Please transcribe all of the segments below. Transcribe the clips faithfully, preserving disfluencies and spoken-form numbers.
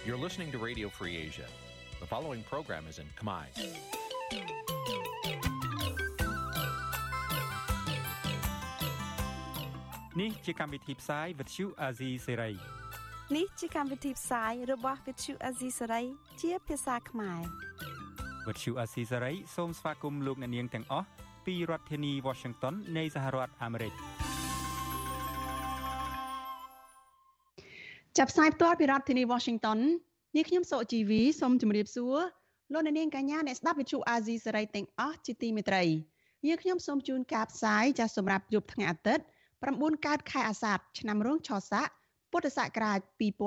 You're listening to Radio Free Asia. The following program is in Khmer. Nǐ chi càm bi tiệp xáy vệt chiu a zì sáy. Nǐ chi càm bi tiệp xáyរបស់វិទ្យុអាស៊ីសេរីជាភាសាខ្មែរវិទ្យុអាស៊ីសេរីសូមស្វាគមន៍លោកអ្នកនាងទាំងអស់ពីរដ្ឋធានី Washington នៃសហរដ្ឋអាមេរិកចាប់ផ្សាយផ្ទាល់ពីរដ្ឋធានី Washington នាងខ្ញុំសុជីវីសូមជម្រាបសួរលោកអ្នកនាងកញ្ញាអ្នកស្ដាប់វិទ្យុអាស៊ីសេរីទាំងអស់ជាទីមេត្រីនាងខ្ញុំសូមជូនការផ្សាយចាស់សម្រាប់យប់ថ្ងៃអាទិត្យ9កើតខែអាសាឍឆ្នាំរោងឆស័កពុទ្ធសករាជ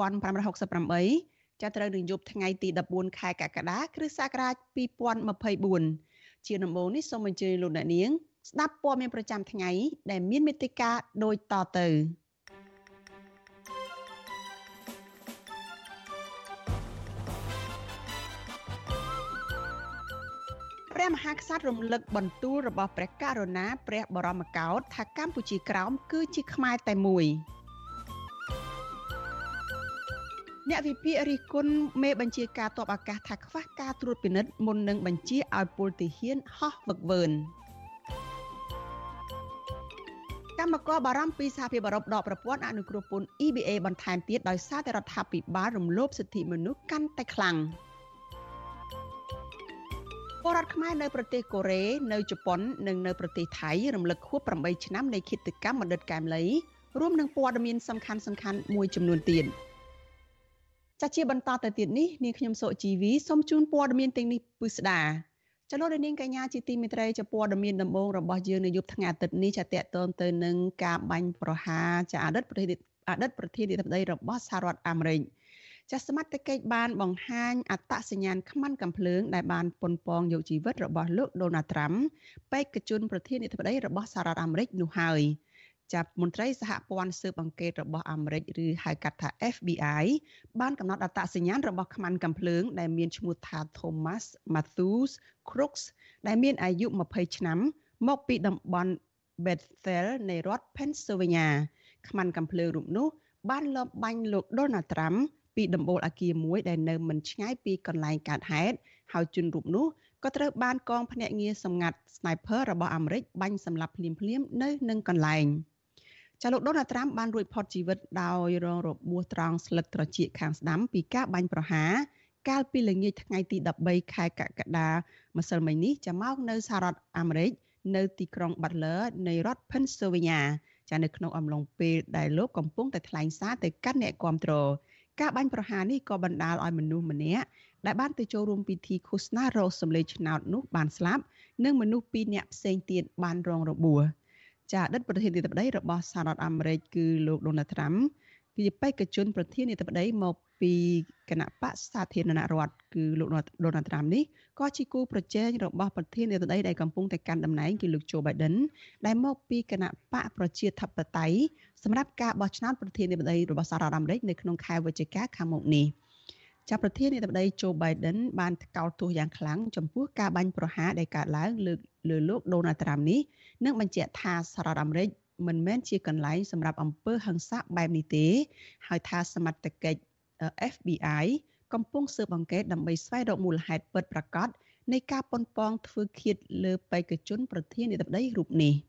2568ចាប់ត្រូវនឹងយប់ថ្ងៃទី14ខែកក្កដាគ្រិស្តសករាជ2024ជាដំបូងនេះសូមអញ្ជើញលោកអ្នកនាងស្ដាប់ព័ត៌មានប្រចាំថ្ងៃដែលមានមេត្តាដូចតទៅព្រះមហាក្សត្ររំលឹកបន្ទូលរបស់ព្រះករុណាព្រះបរមកោដ្ឋថាកម្ពុជាក្រោមគឺជាខ្មែរតែមួយអ្នកវិភាគរិះគន់មេបញ្ជាការទ័ពអាកាសថាខ្វះការត្រួតពិនិត្យមុននឹងបញ្ជាឲ្យពលទាហានហោះវឹកវើកម្មករបារម្ភពីសហភាពអឺរ៉ុបដកប្រព័ន្ធអនុគ្រោះពន្ធ E B A បន្ថែមទៀតដោយសារតែរដ្ឋាភិបាលរំលោភសិទ្ធិមនុស្សកាន់តែខ្លាំងពលរដ្ឋខ្មែរនៅប្រទេសកូរ៉េនៅជប៉ុននិងនៅប្រទេសថៃរំលឹកខួប8ឆ្នាំនៃឃាតកម្មបណ្ឌិតកែមលីរួមនឹងព័ត៌មានសំខាន់សំខាន់មួយចំនួនទៀតចាជាបន្តទៅទៀតនេះនាងខ្ញុំសុជីវីសូមជូនព័ត៌មានទាំងនេះពិស្ដាចលនានាងកញ្ញាជាទីមេត្រីជាព័ត៌មានដំបូងរបស់យើងនៅយប់ថ្ងៃអាទិត្យនេះចាតកតងទៅនឹងការបាញ់ប្រហារចាអតីតប្រធានាធិបតីអតីតប្រធានាធិបតីរបស់សហរដ្ឋអាមេរិកចាសមត្ថកិច្ចបានបង្ហាញអត្តសញ្ញាណខ្មាន់កាំភ្លើងដែលបានប៉ុនប៉ងយកជីវិតរបស់លោកដូណាល់ត្រាំបេក្ខជនប្រធានាធិបតីរបស់សហរដ្ឋអាមេរិកនោះហើយចាប់មន្ត្រីសហព័ន្ធស៊ើបអង្កេតរបស់អាមេរិកឬហៅកាត់ថា F B I បានកំណត់អត្តសញ្ញាណរបស់ខ្មាន់កាំភ្លើងដែលមានឈ្មោះថា Thomas Matthews Crooks ដែលមានអាយុ20ឆ្នាំមកពីតំបន់ Bethel នៃរដ្ឋ Pennsylvania ខ្មាន់កាំភ្លើងរូបនោះបានលបបាញ់លោក Donald Trump ពីដំបូលអគារមួយដែលនៅមិនឆ្ងាយពីកន្លែងកើតហេតុហើយជនរូបនោះក៏ត្រូវបានកងភ្នាក់ងារសម្ងាត់ Sniper របស់អាមេរិកបាញ់សម្លាប់ភ្លាមៗនៅនឹងកន្លែងចាលោកដូណាល់ត្រាំបានរួចផុតជីវិតដោយរងរបួសត្រង់ស្លឹកត្រចៀកខាងស្ដាំពីការបាញ់ប្រហារកាលពីល្ងាចថ្ងៃទី13ខែកក្កដាម្សិលមិញនេះចាំមកនៅសហរដ្ឋអាមេរិកនៅទីក្រុង Butler នៃរដ្ឋ Pennsylvania ចានៅក្នុងអំឡុងពេលដែលលោកកំពុងតែថ្លែងសារទៅកាន់អ្នកគាំទ្រការបាញ់ប្រហារនេះក៏បណ្ដាលឲ្យមនុស្សម្នាក់ដែលបានទៅចូលរួមពិធីឃោសនារោគសម្លេងឆ្នោតនោះបានស្លាប់និងមនុស្សពីរនាក់ផ្សេងទៀតបានរងរបួសចាអតីតប្រធានាធិបតីរបស់សហរដ្ឋអាមេរិកគឺលោកដូណាល់ត្រាំជាបេក្ខជនប្រធានាធិបតីមកពីគណៈបកសាធារណរដ្ឋគឺលោកដូណាល់ត្រាំនេះក៏ជាគូប្រជែងរបស់ប្រធានាធិបតីដែលកំពុងតែកាន់តំណែងគឺលោក Joe Biden ដែលមកពីគណៈបកប្រជាធិបតេយ្យសម្រាប់ការបោះឆ្នោតប្រធានាធិបតីរបស់សហរដ្ឋអាមេរិកនៅក្នុងខែវិច្ឆិកាខាងមុខនេះចាប់ប្រធានាធិបតី Joe Biden បានថ្កោលទោសយ៉ាងខ្លាំងចំពោះការបាញ់ប្រហារដែលកើតឡើងលើលើលោក Donald Trump នេះនិងបញ្ជាក់ថាសហរដ្ឋអាមេរិកមិនមែនជាកន្លែងសម្រាប់អំពើហិង្សាបែបនេះទេហើយថាសមត្ថកិច្ច F B I កំពុងស៊ើបអង្កេតដើម្បីស្វែងរកមូលហេតុពិតប្រាកដនៃការប៉ុនប៉ងធ្វើឃាតលើបេក្ខជនប្រធានាធិបតីរូបនេះ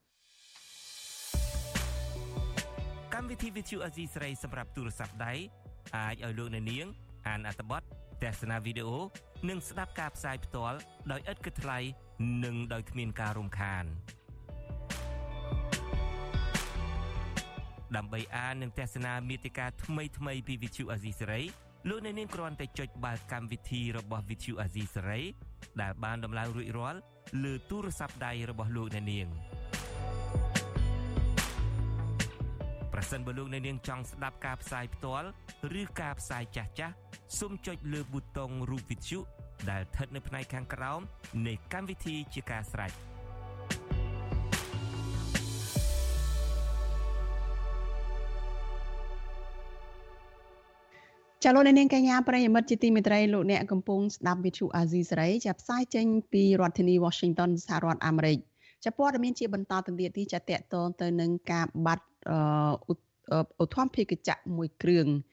កម្មវិធី Vithu Azizi ស្រីសម្រាប់ទូរស័ព្ទដៃអាចឲ្យលោកអ្នកនាងអានអត្ថបទទស្សនាវីដេអូនិងស្ដាប់ការផ្សាយផ្ទាល់ដោយឥតគិតថ្លៃនិងដោយគ្មានការរំខានដើម្បីអាននិងទស្សនាមាតិកាថ្មីថ្មីពី Vithu Azizi ស្រីលោកអ្នកនាងគ្រាន់តែចុចបាល់កម្មវិធីរបស់ Vithu Azizi ស្រីដែលបានដំឡើងរួចរាល់លើទូរស័ព្ទដៃរបស់លោកអ្នកនាងប្រសិនបើលោកអ្នកនាងចង់ស្ដាប់ការផ្សាយផ្ទាល់ឬការផ្សាយចាស់ចាស់សូមចុចលើប៊ូតុងរូប Vithu ដែលស្ថិតនៅផ្នែកខាងក្រោមនៃកម្មវិធីជាការស្រេចចាលោកនាងកញ្ញាប្រិយមិត្តជាទីមេត្រីលោកអ្នកកំពុងស្ដាប់វិទ្យុអាស៊ីសេរីចាប់ផ្សាយចេញពីរដ្ឋធានី Washington សហរដ្ឋអាមេរិកចាព័ត៌មានជាបន្តទៅទៀតទីចាតកតងទៅនឹងការបាត់ឧទ្ធម្ភាគចក្រមួយគ្រឿង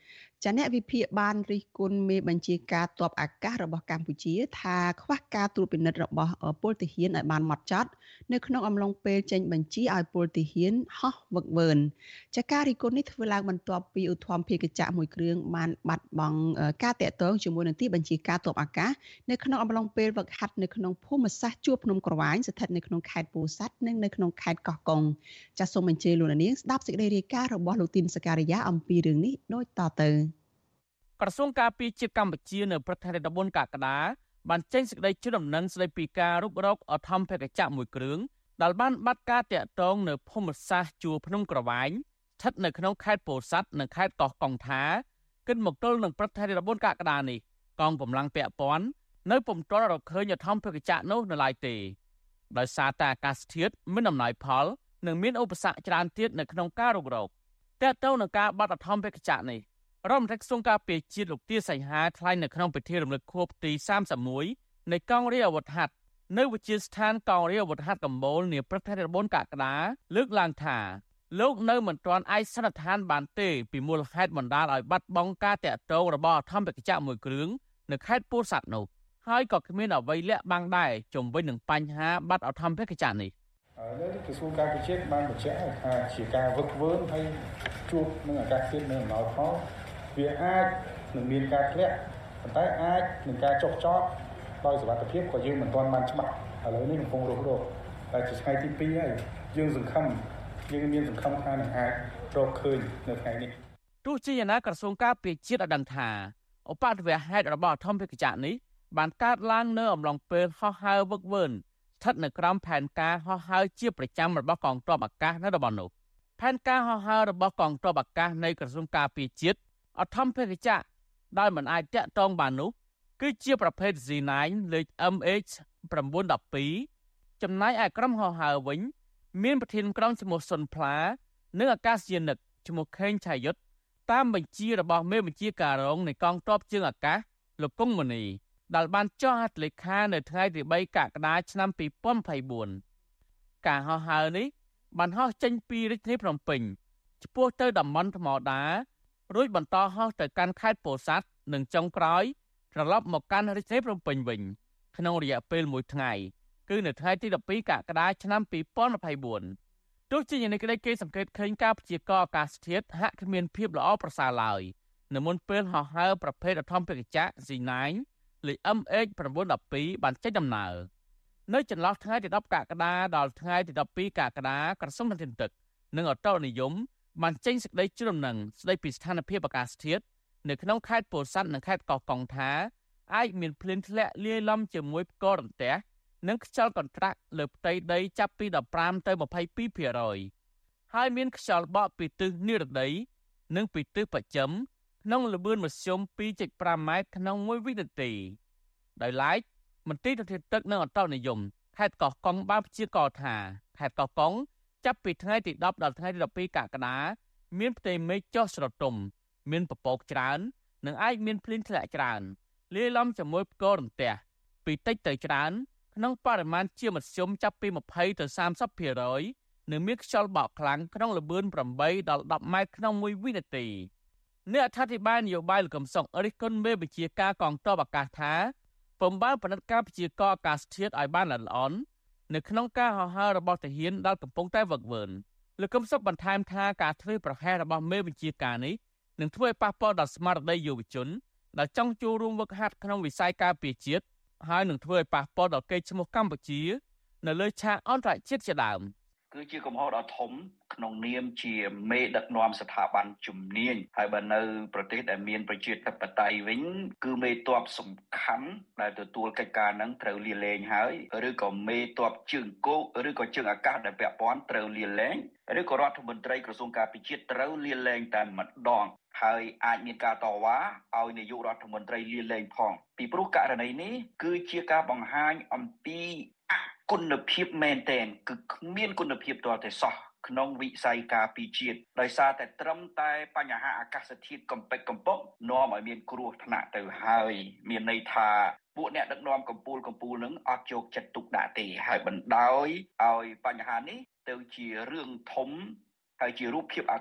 ចាអ្នកវិភាគបានរិះគន់មេបញ្ជាការទ័ពអាកាសរបស់កម្ពុជាថាខ្វះការត្រួតពិនិត្យរបស់ពលទាហានឲ្យបានហ្មត់ចត់នៅក្នុងអំឡុងពេលចេញបញ្ជាឲ្យពលទាហានហោះវឹកវើចាការរិះគន់នេះធ្វើឡើងបន្ទាប់ពីឧទ្ធម្ភាគចក្រមួយគ្រឿងបានបាត់បង់ការតាក់ទងជាមួយនឹងទីបញ្ជាការទ័ពអាកាសនៅក្នុងអំឡុងពេលវឹកហាត់នៅក្នុងភូមិសាស្ត្រជួរភ្នំក្រវាញស្ថិតនៅក្នុងខេត្តពោធិ៍សាត់និងនៅក្នុងខេត្តកោះកុងចាសូមអញ្ជើញលោកនាងស្ដាប់សេចក្តីរាយការណ៍របស់លោកទីនសការីយ៉ាអំពីរឿងនេះដូចតទៅក្រសួងការពារជាតិកម្ពុជានៅព្រឹកថ្ងៃទីដប់បួនកក្កដាបានចេញសេចក្តីជូនដំណឹងស្តីពីការរុករកអធម្មភេកចក្រមួយគ្រឿងដែលបានបាត់ការតាក់ទងនៅភូមិសាស្ត្រជួរភ្នំក្រវាញស្ថិតនៅក្នុងខេត្តពោធិ៍សាត់និងខេត្តកោះកុងថាគិតមកទល់នឹងព្រឹកថ្ងៃទីដប់បួនកក្កដានេះកងកម្លាំងពាក់ព័ន្ធនៅពុំទាន់រកឃើញអធម្មភេកចក្រនោះនៅឡើយទេដោយសារតែអាកាសធាតុមានអំណោយផលនិងមានឧបសគ្គច្រើនទៀតនៅក្នុងការរុករកតាក់ទងនឹងការបាត់អធម្មភេកចក្រនេះរដ្ឋមន្ត្រីក្រសួងការពារជាតិលោកទាសីហាថ្លែងនៅក្នុងពិធីរំលឹកខួបទីសាមសិបមួយនៃកងរាជអាវុធហត្ថនៅវិទ្យាស្ថានកងរាជអាវុធហត្ថកម្ពុជានាព្រឹកថ្ងៃទីដប់បួនកក្កដាលើកឡើងថាលោកនៅមិនទាន់ឯកសណ្ឋានបានទេពីមូលហេតុបណ្ដាលឲ្យបាត់បង់ការតាក់ទងរបស់អធម្មភេកចក្រមួយគ្រឿងនៅខេត្តពោធិ៍សាត់នោះហើយក៏គ្មានអ្វីលាក់បាំងដែរជុំវិញនឹងបញ្ហាបាត់អធម្មភេកចក្រនេះនៅក្រសួងការពារជាតិបានបញ្ជាក់ថាជាការវឹកវើហើយជួបនឹងអាកាសធាតុនៅអំណោយផលវាអាចនឹងមានការធ្លាក់ប៉ុន្តែអាចនឹងការចុះចតដោយសុវត្ថិភាពក៏យើងមិនទាន់បានច្បាស់ឥឡូវនេះកំពុងរករកតែជាថ្ងៃទីពីរហើយយើងសង្ឃឹមយើងមានសង្ឃឹមថានឹងអាចរកឃើញនៅថ្ងៃនេះទោះជាយ៉ាងណាក្រសួងការពារជាតិបានដឹងថាឧបទ្ទវហេតុរបស់អធម្មភេកចក្រនេះបានកើតឡើងនៅអំឡុងពេលហោះហើរវឹកវើស្ថិតនៅក្រោមផែនការហោះហើរជាប្រចាំរបស់កងទ័ពអាកាសនៅតំបន់នោះផែនការហោះហើររបស់កងទ័ពអាកាសនៃក្រសួងការពារជាតិអធម្មភេកចក្រដែលមិនអាចតាក់ទងបាននោះគឺជាប្រភេទ ហ្សី ណាយ លេខ អឹម អេច ៩១២ ចំណែកឯក្រុមហោះហើរវិញមានប្រធានក្រុមឈ្មោះសុនផ្លានិងអាកាសយានិកឈ្មោះខេងឆាយុទ្ធតាមបញ្ជារបស់មេបញ្ជាការរងនៃកងទ័ពជើងអាកាសលោកគង់មនីដែលបានចុះហត្ថលេខានៅថ្ងៃទីបីកក្កដាឆ្នាំពីរពាន់ยี่สิบสี่ការហោះហើរនេះបានហោះចេញពីរាជធានីភ្នំពេញឆ្ពោះទៅតំបន់ថ្មដារួចបន្តហោះទៅកាន់ខេត្តពោធិ៍សាត់និងចុងក្រោយត្រឡប់មកកាន់រាជធានីភ្នំពេញវិញក្នុងរយៈពេលមួយថ្ងៃគឺនៅថ្ងៃទីដប់ពីរកក្កដាឆ្នាំពីរពាន់ยี่สิบสี่ទោះជាយ៉ាងនេះក្តីគេសង្កេតឃើញការព្យាករណ៍អាកាសធាតុហាក់គ្មានភាពល្អប្រសើរឡើយនៅមុនពេលហោះហើរប្រភេទអធម្មភេកចក្រ ហ្សី ណាយ លេខ អឹម អេច ៩១២ បានចេញដំណើរនៅចន្លោះថ្ងៃទីដប់កក្កដាដល់ថ្ងៃទីដប់ពីរកក្កដាក្រសួងធនធានទឹកនិងឧតុនិយមបានចេញសេចក្តីជូនដំណឹងស្តីពីស្ថានភាពអាកាសធាតុនៅក្នុងខេត្តពោធិ៍សាត់និងខេត្តកោះកុងថាអាចមានភ្លៀងធ្លាក់លាយឡំជាមួយផ្គររន្ទះនិងខ្យល់កន្ត្រាក់លើផ្ទៃដីចាប់ពីដប់ប្រាំទៅម្ភៃពីរភាគរយហើយមានខ្យល់បក់ពីទិសនិរតីនិងពីទិសបស្ចិមក្នុងល្បឿនមធ្យម ពីរចុចប្រាំ ម៉ែត្រក្នុងមួយវិនាទីដោយឡែកមន្ទីរធនធានទឹកនិងឧតុនិយមខេត្តកោះកុងបានព្យាករណ៍ថាខេត្តកោះកុងចាប់ពីថ្ងៃទីដប់ដល់ថ្ងៃទីដប់ពីរកក្កដាមានផ្ទៃមេឃចុះស្រទុំមានពពកច្រើននិងអាចមានភ្លៀងធ្លាក់ច្រើនលាយឡំជាមួយផ្គររន្ទះពីតិចទៅច្រើនក្នុងបរិមាណជាមធ្យមចាប់ពីម្ភៃទៅសាមសិបភាគរយនិងមានខ្យល់បក់ខ្លាំងក្នុងល្បឿនប្រាំបីដល់ដប់ម៉ែត្រក្នុងមួយវិនាទីអ្នកអធិប្បាយនយោបាយលោកកឹមសុខរិះគន់មេបញ្ជាការកងទ័ពអាកាសថាពុំបានផលិតការព្យាករណ៍អាកាសធាតុឲ្យបានល្អិតល្អន់នៅក្នុងការហោះហើររបស់ទាហានដែលកំពុងតែវឹកវើលោកកឹមសុខបន្ថែមថាការធ្វើប្រហែសរបស់មេបញ្ជាការនេះនឹងធ្វើឲ្យប៉ះពាល់ដល់ស្មារតីយុវជនដែលចង់ចូលរួមវឹកហាត់ក្នុងវិស័យការពារជាតិហើយនឹងធ្វើឲ្យប៉ះពាល់ដល់កេរ្តិ៍ឈ្មោះកម្ពុជានៅលើឆាកអន្តរជាតិជាដើមគឺជាកំហុសដ៏ធំក្នុងនាមជាមេដឹកនាំស្ថាប័នជំនាញហើយបើនៅប្រទេសដែលមានប្រជាធិបតេយ្យវិញគឺមេទ័ពសំខាន់ដែលទទួលកិច្ចការនឹងត្រូវលាលែងហើយឬក៏មេទ័ពជើងគោកឬក៏ជើងអាកាសដែលពាក់ព័ន្ធត្រូវលាលែងឬក៏រដ្ឋមន្ត្រីក្រសួងការពារជាតិត្រូវលាលែងតែម្ដងហើយអាចមានការតវ៉ាឲ្យនាយករដ្ឋមន្ត្រីលាលែងផងពីព្រោះករណីនេះគឺជាការបង្ហាញអំពីគុណភាពមែនទែនគឺគ្មានគុណភាពទាល់តែសោះក្នុងវិស័យការពារជាតិដោយសារតែត្រឹមតែបញ្ហាអាកាសធាតុកំពេចកំពកនាំឲ្យមានគ្រោះថ្នាក់ទៅហើយមានន័យថាពួកអ្នកដឹកនាំកម្ពុជាកម្ពុជានឹងអត់យកចិត្តទុកដាក់ទេហើយបណ្ដោយឲ្យបញ្ហានេះទៅជារឿងធំហើយជារូបភាពអាក្រក់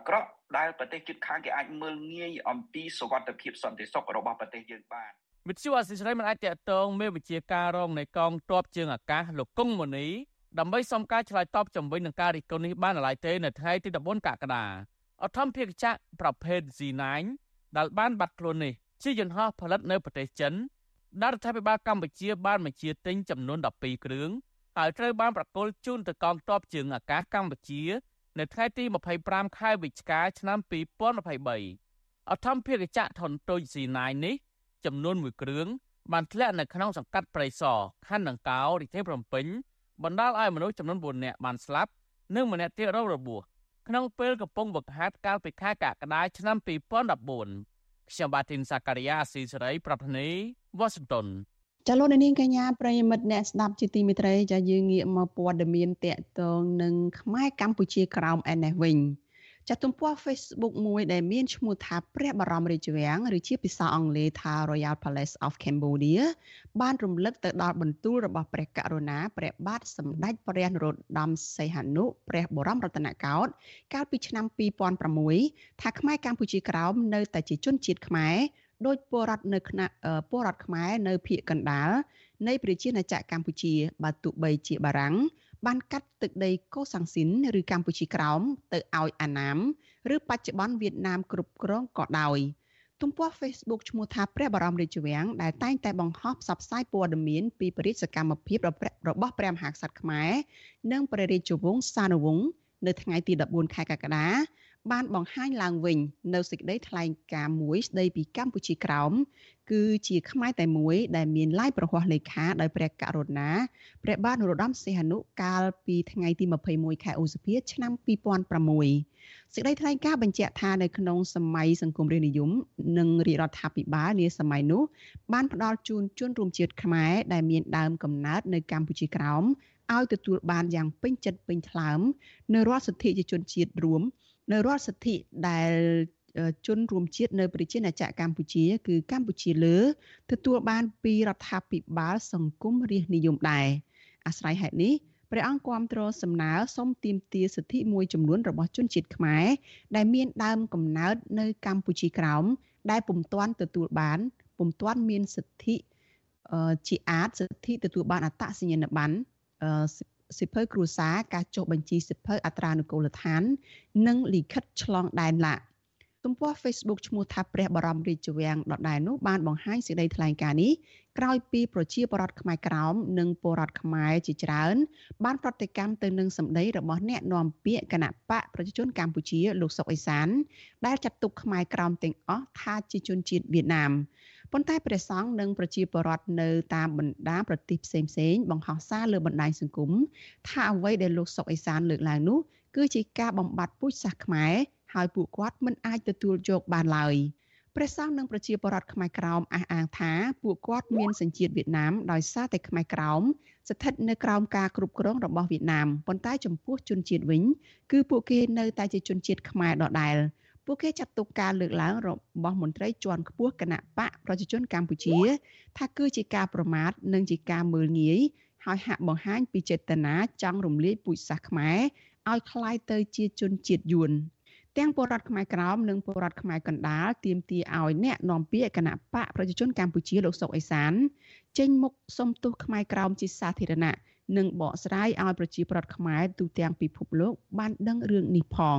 ដែលប្រទេសជិតខាងគេអាចមើលងាយអំពីសុវត្ថិភាពសន្តិសុខរបស់ប្រទេសយើងបានវិទ្យុអសិរ័យមិនអាចតកតងមេវិជាការរងនៃកងទ័ពជើងអាកាសលោកកុងម៉ូនីដើម្បីសុំការឆ្លើយតបជំវិញនឹងការរិះគន់នេះបានឡើយទេនៅថ្ងៃទីដប់បួនកក្កដាអធម្មភាគចក្រប្រភេទ ហ្សី ណៅ ដែលបានបាត់ខ្លួននេះជាយន្តហោះផលិតនៅប្រទេសចិនដែលរដ្ឋាភិបាលកម្ពុជាបានបញ្ជាទិញចំនួនដប់ពីរគ្រឿងហើយត្រូវបានប្រគល់ជូនទៅកងទ័ពជើងអាកាសកម្ពុជានៅថ្ងៃទីម្ភៃប្រាំខែវិច្ឆិកាឆ្នាំពីរពាន់ម្ភៃបីអធម្មភាគចក្រធុនតូច ហ្សី ណៅ នេះចំនួនមួយគ្រឿងបានធ្លាក់នៅក្នុងសង្កាត់ព្រៃសរខណ្ឌដង្កោរាជធានីភ្នំពេញបណ្ដាលឲ្យមនុស្សចំនួនបួននាក់បានស្លាប់និងម្នាក់ទៀតរងរបួសក្នុងពេលកំពុងវឹកហាត់កាលពីខែកក្កដាឆ្នាំពីរពាន់ដប់បួនខ្ញុំបាទធីនសាការីយ៉ាស៊ីសេរីប្រធានាធិបតី Washington ចាលោកនាងកញ្ញាប្រិយមិត្តអ្នកស្ដាប់ជាទីមេត្រីចាយើងងាកមកព័ត៌មានតាក់ទងនឹងខ្មែរកម្ពុជាក្រោមឯនេះវិញចាទំព័រ Facebook មួយដែលមានឈ្មោះថាព្រះបរមរាជវាំងឬជាភាសាអង់គ្លេសថា Royal Palace of Cambodia បានរំលឹកទៅដល់បន្ទូលរបស់ព្រះករុណាព្រះបាទសម្ដេចព្រះនរោត្តមសីហនុព្រះបរមរតនកោដ្ឋកាលពីឆ្នាំពីរពាន់ប្រាំមួយថាខ្មែរកម្ពុជាក្រោមនៅតែជាជនជាតិខ្មែរដោយពលរដ្ឋនៅគណៈពលរដ្ឋខ្មែរនៅភូមិកណ្ដាលនៃប្រជាណាចក្រកម្ពុជាបើទោះបីជាបារាំងបានកាត់ទឹកដីកូសាំងស៊ីនឬកម្ពុជាក្រោមទៅឲ្យអាណាមឬបច្ចុប្បន្នវៀតណាមគ្រប់គ្រងក៏ដោយទំព័រ Facebook ឈ្មោះថាព្រះបរមរាជវាំងដែលតែងតែបង្ហោះផ្សព្វផ្សាយព័ត៌មានពីព្រះរាជសកម្មភាពរបស់ព្រះមហាក្សត្រខ្មែរនិងព្រះរាជវង្សានុវង្សនៅថ្ងៃទីដប់បួនខែកក្កដាបានបង្ហាញឡើងវិញនៅសេចក្តីថ្លែងការណ៍មួយស្តីពីកម្ពុជាក្រោមគឺជាខ្មែរតែមួយដែលមានឡាយប្រហ័សលេខាដោយព្រះករុណាព្រះបាទនរោត្តមសីហនុកាលពីថ្ងៃទីម្ភៃមួយខែឧសភាឆ្នាំពីរពាន់ប្រាំមួយសេចក្តីថ្លែងការណ៍បញ្ជាក់ថានៅក្នុងសម័យសង្គមរាស្ត្រនិយមនិងរាជរដ្ឋាភិបាលនាសម័យនោះបានផ្ដល់ជូនជនរួមជាតិខ្មែរដែលមានដើមកំណើតនៅកម្ពុជាក្រោមឲ្យទទួលបានយ៉ាងពេញចិត្តពេញថ្លើមនៅរដ្ឋសិទ្ធិជាជនជាតិរួមនៅរដ្ឋសិទ្ធិដែលជនរួមជាតិនៅប្រជាណាចក្រកម្ពុជាគឺកម្ពុជាលើទទួលបានពីរដ្ឋាភិបាលសង្គមរាស្ត្រនិយមដែរអាស្រ័យហេតុនេះព្រះអង្គគាំទ្រសំណើសុំទាមទារសិទ្ធិមួយចំនួនរបស់ជនជាតិខ្មែរដែលមានដើមកំណើតនៅកម្ពុជាក្រោមដែលពុំទាន់ទទួលបានពុំទាន់មានសិទ្ធិជាអាចសិទ្ធិទទួលបានអត្តសញ្ញាណប័ណ្ណសិភៅគ្រួសារការចុះបញ្ជីសិភៅអត្រានុកូលដ្ឋាននិងលិខិតឆ្លងដែនឡាក់ទំព័រ Facebook ឈ្មោះថាព្រះបរមរាជវាំងដដែលនោះបានបង្ហាញសេចក្តីថ្លែងការណ៍នេះក្រោយពីប្រជាពលរដ្ឋខ្មែរក្រោមនិងពលរដ្ឋខ្មែរជាច្រើនបានប្រតិកម្មទៅនឹងសម្ដីរបស់អ្នកនាំពាក្យគណៈបកប្រជាជនកម្ពុជាលោកសុកអេសានដែលចាត់ទុកខ្មែរក្រោមទាំងអស់ថាជាជនជាតិវៀតណាមប៉ុន្តែព្រះសង្ឃនិងប្រជាពលរដ្ឋនៅតាមបណ្ដាប្រទេសផ្សេងៗបង្ហោះសារលើបណ្ដាញសង្គមថាអ្វីដែលលោកសុកអេសានលើកឡើងនោះគឺជាការបំបត្តិពូជសាសន៍ខ្មែរហើយពួកគាត់មិនអាចទទួលយកបានឡើយព្រះសង្ឃនិងប្រជាពលរដ្ឋខ្មែរក្រោមអះអាងថាពួកគាត់មានសញ្ជាតិវៀតណាមដោយសារតែខ្មែរក្រោមស្ថិតនៅក្រោមការគ្រប់គ្រងរបស់វៀតណាមប៉ុន្តែចំពោះជនជាតិវិញគឺពួកគេនៅតែជាជនជាតិខ្មែរដដែលពួកគេចាត់ទុកការលើកឡើងរបស់មន្ត្រីជាន់ខ្ពស់គណៈបកប្រជាជនកម្ពុជាថាគឺជាការប្រមាថនិងជាការមើលងាយហើយហាក់បង្ហាញពីចេតនាចង់រំលាយពូជសាសន៍ខ្មែរឲ្យคล้ายទៅជាជនជាតិយួនទាំងពលរដ្ឋខ្មែរក្រោមនិងពលរដ្ឋខ្មែរកណ្ដាលទាមទារឲ្យអ្នកនាំពាក្យគណៈបកប្រជាជនកម្ពុជាលោកសុកអេសានចេញមុខសុំទោសខ្មែរក្រោមជាសាធារណៈនិងបកស្រាយឲ្យប្រជាពលរដ្ឋខ្មែរទូទាំងពិភពលោកបានដឹងរឿងនេះផង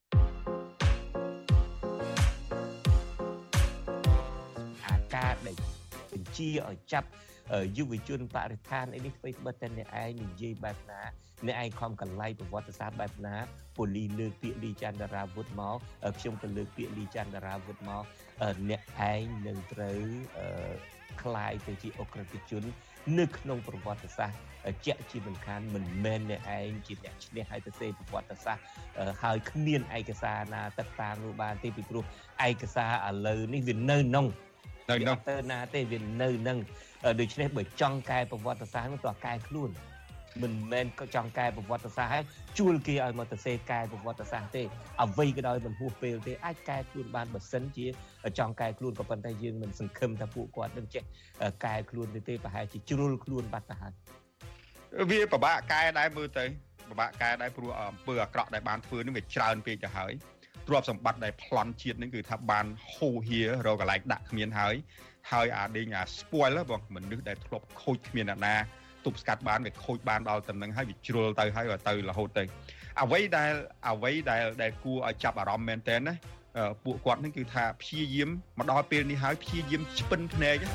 អាការដែលបញ្ជាឲ្យចាប់យុវជនបរិស្ថានអីនេះធ្វើបិទតែអ្នកឯងនិយាយបែបណាអ្នកឯងខំកន្លែងប្រវត្តិសាស្ត្របែបណាប៉ូលីសលើកពាក្យលីចន្ទរាវុធមកខ្ញុំក៏លើកពាក្យលីចន្ទរាវុធមកអ្នកឯងនឹងត្រូវคล้ายទៅជាអក្រិតជននៅក្នុងប្រវត្តិសាស្ត្រជាក់ជាមិនខានមិនមែនអ្នកឯងជាអ្នកឈ្នះឲ្យទៅសេប្រវត្តិសាស្ត្រហើយគ្មានឯកសារណាទឹកតាំងនោះបានទេពីព្រោះឯកសារឥឡូវនេះវានៅក្នុងនៅក្នុងទៅណាទេវានៅនឹងដូច្នេះបើចង់កែប្រវត្តិសាស្ត្រនោះតើកែខ្លួនមិនមែនក៏ចង់កែប្រវត្តិសាស្ត្រហើយជួលគេឲ្យមកទៅសេកែប្រវត្តិសាស្ត្រទេអ្វីក៏ដោយមិនហួសពេលទេអាចកែខ្លួនបានបើសិនជាចង់កែខ្លួនក៏ប៉ុន្តែយើងមិនសង្ឃឹមថាពួកគាត់នឹងចេះកែខ្លួនទេទេប្រហែលជាជ្រុលខ្លួនបាត់ទៅហើយវាពិបាកកែដែរមើលទៅពិបាកកែដែរព្រោះអំពើអាក្រក់ដែលបានធ្វើនេះវាច្រើនពេកទៅហើយទ្រព្យសម្បត្តិដែលប្លន់ជាតិហ្នឹងគឺថាបានហូរហៀរកន្លែងដាក់គ្មានហើយហើយអាដេញអា spoil បងមនុស្សដែលធ្លាប់ខូចគ្មានអ្នកណាទប់ស្កាត់បានវាខូចបានដល់តំណឹងហើយវាជ្រុលទៅហើយទៅរហូតទៅអ្វីដែលអ្វីដែលដែលគួរឲ្យចាប់អារម្មណ៍មែនតើណាពួកគាត់នឹងគឺថាព្យាយាមមកដល់ពេលនេះហើយព្យាយាមឆ្ពិនភ្នែក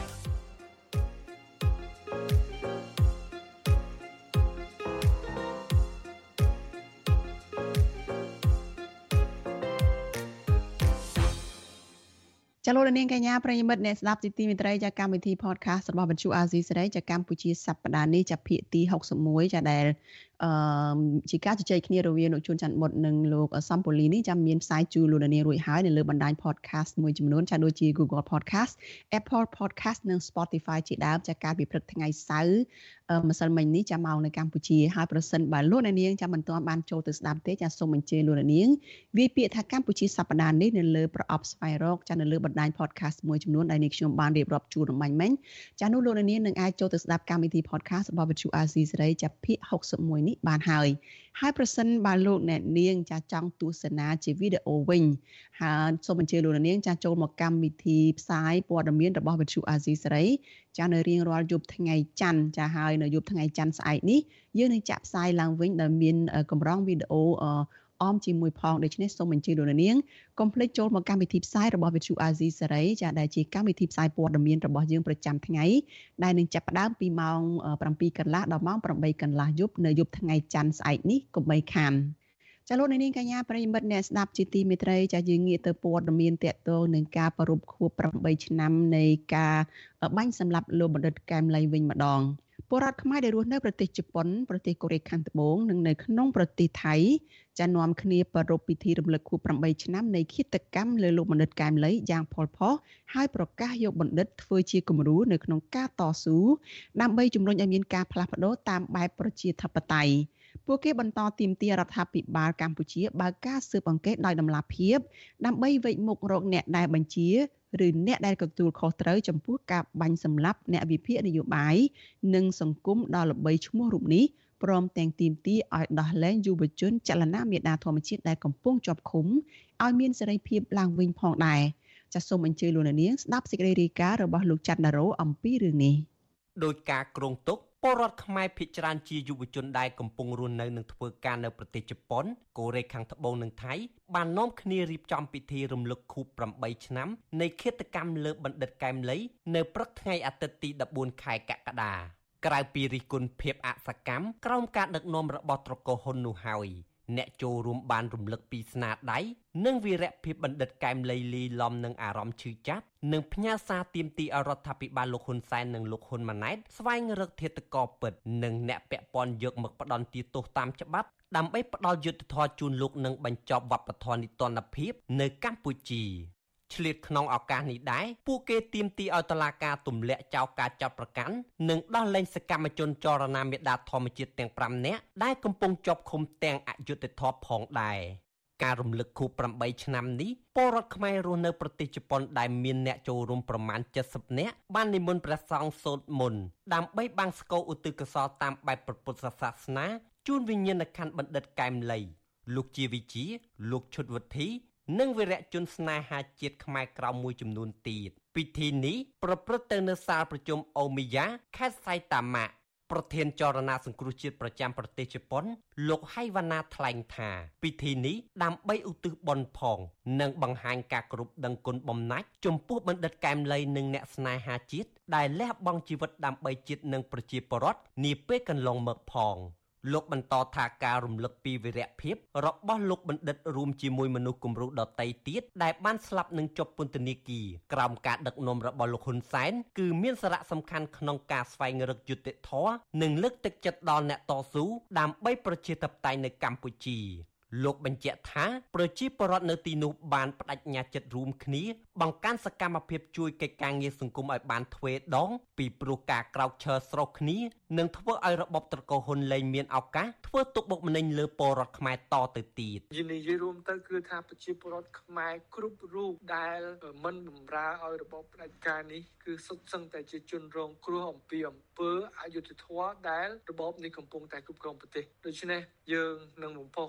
ចាលោកនាងកញ្ញាប្រិយមិត្តអ្នកស្ដាប់ទីមេត្រីចាកម្មវិធី podcast របស់វិទ្យុអាស៊ីសេរីចាកម្ពុជាសប្តាហ៍នេះចាភាគទីហុកសិបមួយចាដែលអឺជាការជជែកគ្នារវាងលោកជួនច័ន្ទមុតនិងលោកសំពូលីនេះចាមានផ្សាយជូនលោកនាងរួចហើយនៅលើបណ្ដាញ podcast មួយចំនួនចាដូចជា Google Podcast, Apple Podcast និង Spotify ជាដើមចាកាលពីព្រឹកថ្ងៃសៅរ៍ម្សិលមិញនេះចាមកនៅកម្ពុជាហើយប្រសិនបើលោកនាងចាមិនទាន់បានចូលទៅស្ដាប់ទេចាសូមអញ្ជើញលោកនាងវាយពាក្យថាកម្ពុជាសប្តាហ៍នេះនៅលើប្រអប់ស្វែងរកចានៅលើបណ្ដាញ podcast មួយចំនួនដែលនេះខ្ញុំបានរៀបរាប់ជូនរំបាញ់មិញចានោះលោកនាងនឹងអាចចូលទៅស្ដាប់កម្មវិធី podcast របស់វិទ្យុអាស៊ីសេរីចាភាគហុកសិបមួយនេះបានហើយហើយប្រសិនបើលោកអ្នកនាងចាចង់ទស្សនាជាវីដេអូវិញហើយសូមអញ្ជើញលោកនាងចាចូលមកកម្មវិធីផ្សាយព័ត៌មានរបស់វិទ្យុអាស៊ីសេរីចានៅរៀងរាល់យប់ថ្ងៃច័ន្ទចាហើយនៅយប់ថ្ងៃច័ន្ទស្អែកនេះយើងនឹងចាក់ផ្សាយឡើងវិញដោយមានកម្រងវីដេអូអមជាមួយផងដូច្នេះសូមអញ្ជើញលោកនាងកុំភ្លេចចូលមកកម្មវិធីផ្សាយរបស់វិទ្យុអាស៊ីសេរីចាដែលជាកម្មវិធីផ្សាយព័ត៌មានរបស់យើងប្រចាំថ្ងៃដែលនឹងចាប់ផ្ដើមពីម៉ោងប្រាំពីរកន្លះដល់ម៉ោងប្រាំបីកន្លះយប់នៅយប់ថ្ងៃច័ន្ទស្អែកនេះកុំបីខានចាលោកនាងកញ្ញាប្រិយមិត្តអ្នកស្ដាប់ជាទីមេត្រីចាយើងងាកទៅព័ត៌មានតកតងនឹងការប្រារព្ធខួបប្រាំបីឆ្នាំនៃការបាញ់សម្លាប់លោកបណ្ឌិតកែមលីវិញម្ដងពលរដ្ឋខ្មែរដែលរស់នៅប្រទេសជប៉ុនប្រទេសកូរ៉េខាងត្បូងនិងនៅក្នុងប្រទេសថៃចានាំគ្នាប្រារព្ធពិធីរំលឹកខួបប្រាំបីឆ្នាំនៃឃាតកម្មលើលោកបណ្ឌិតកែមលីយ៉ាងផុសផុសហើយប្រកាសយកបណ្ឌិតធ្វើជាគំរូនៅក្នុងការតស៊ូដើម្បីជំរុញឲ្យមានការផ្លាស់ប្ដូរតាមបែបប្រជាធិបតេយ្យពួកគេបន្តទាមទាររដ្ឋាភិបាលកម្ពុជាបើកការស៊ើបអង្កេតដោយតម្លាភាពដើម្បីវេចមុខរកអ្នកដែលបញ្ជាឬអ្នកដែលទទួលខុសត្រូវចំពោះការបាញ់សម្លាប់អ្នកវិភាគនយោបាយនិងសង្គមដល់ល្បីឈ្មោះរូបនេះព្រមទាំងទាមទារឲ្យដោះលែងយុវជនចលនាមេដាធម្មជាតិដែលកំពុងជាប់ឃុំឲ្យមានសេរីភាពឡើងវិញផងដែរចាសសូមអញ្ជើញលោកនាងស្ដាប់សេចក្តីរាយការណ៍របស់លោកច័ន្ទណារ៉ូអំពីរឿងនេះដោយការគ្រោងទុកពលរដ្ឋខ្មែរភាគច្រើនជាយុវជនដែលកំពុងរស់នៅនិងធ្វើការនៅប្រទេសជប៉ុនកូរ៉េខាងត្បូងនិងថៃបាននាំគ្នារៀបចំពិធីរំលឹកខួបប្រាំបីឆ្នាំនៃឃាតកម្មលើបណ្ឌិតកែមលីនៅព្រឹកថ្ងៃអាទិត្យទីដប់បួនខែកក្កដាក្រៅពីរិះគន់ភាពអសកម្មក្រោមការដឹកនាំរបស់ត្រកូលហ៊ុននោះហើយអ្នកចូលរួមបានរំលឹកពីស្នាដៃនិងវីរភាពបណ្ឌិតកែមលីលីឡំនឹងអារម្មណ៍ឈឺចាប់និងផ្ញើសារទាមទាររដ្ឋាភិបាលលោកហ៊ុនសែននិងលោកហ៊ុនម៉ាណែតស្វែងរកឃាតករពិតនិងអ្នកពាក់ព័ន្ធយកមកផ្ដន្ទាទោសតាមច្បាប់ដើម្បីផ្ដល់យុត្តិធម៌ជូនលោកនិងបញ្ចប់វប្បធម៌នីតិរដ្ឋភាពនៅកម្ពុជាឆ្លៀតក្នុងឱកាសនេះដែរពួកគេទាមទារឲ្យតុលាការទម្លាក់ចោលការចាប់ប្រកាន់និងដោះលែងសកម្មជនចលនាមេដាធម្មជាតិទាំងប្រាំនាក់ដែលកំពុងជាប់ឃុំទាំងអយុត្តិធម៌ផងដែរការរំលឹកខួបប្រាំបីឆ្នាំនេះពលរដ្ឋខ្មែររស់នៅប្រទេសជប៉ុនដែលមានអ្នកចូលរួមប្រមាណเจ็ดสิบនាក់បាននិមន្តព្រះសង្ឃសូត្រមន្តដើម្បីបាំងស្គរឧទ្ទិសកុសលតាមបែបព្រះពុទ្ធសាសនាជូនវិញ្ញាណក្ខន្ធបណ្ឌិតកែមលីលោកជាវិជាលោកឈុតវុធីនិងវីរៈជនស្នេហាជាតិខ្មែរក្រៅមួយចំនួនទៀតពិធីនេះប្រព្រឹត្តទៅនៅសាលប្រជុំអូមីយ៉ាខេត្តសៃតាម៉ាប្រធានចលនាសង្គ្រោះជាតិប្រចាំប្រទេសជប៉ុនលោកហៃវ៉ាណាថ្លែងថាពិធីនេះដើម្បីឧទ្ទិសបុណ្យផងនិងបង្ហាញការគោរពដឹងគុណបំណាច់ចំពោះបណ្ឌិតកែមលីនិងអ្នកស្នេហាជាតិដែលលះបង់ជីវិតដើម្បីជាតិនិងប្រជាពលរដ្ឋនាពេលកន្លងមកផងលោកបន្តថាការរំលឹកពីវីរភាពរបស់លោកបណ្ឌិតរួមជាមួយមនុស្សគំរូដទៃទៀតដែលបានស្លាប់និងជាប់ពន្ធនាគារក្រោមការដឹកនាំរបស់លោកហ៊ុនសែនគឺមានសារៈសំខាន់ក្នុងការស្វែងរកយុត្តិធម៌និងលើកទឹកចិត្តដល់អ្នកតស៊ូដើម្បីប្រជាធិបតេយ្យនៅកម្ពុជាលោកបញ្ជាក់ថាប្រជាពលរដ្ឋនៅទីនោះបានបដិញ្ញាចិត្តរួមគ្នាបង្កើនសកម្មភាពជួយកិច្ចការងារសង្គមឲ្យបានទ្វេដងពីព្រោះការក្រោកឈរស្រោសគ្នានឹងធ្វើឲ្យរបបត្រកូលហ៊ុនលែងមានឱកាសធ្វើទុកបុកម្នេញលើពលរដ្ឋខ្មែរតទៅទៀតនិយាយរួមទៅគឺថាប្រជាពលរដ្ឋខ្មែរគ្រប់រូបដែលមិនបម្រើឲ្យរបបផ្ដាច់ការនេះគឺសុទ្ធសឹងតែជាជនរងគ្រោះអំពីអំពើអយុត្តិធម៌ដែលរបបនេះកំពុងតែគ្រប់គ្រងប្រទេសដូច្នេះយើងនឹងបំផុសឲ្យមាន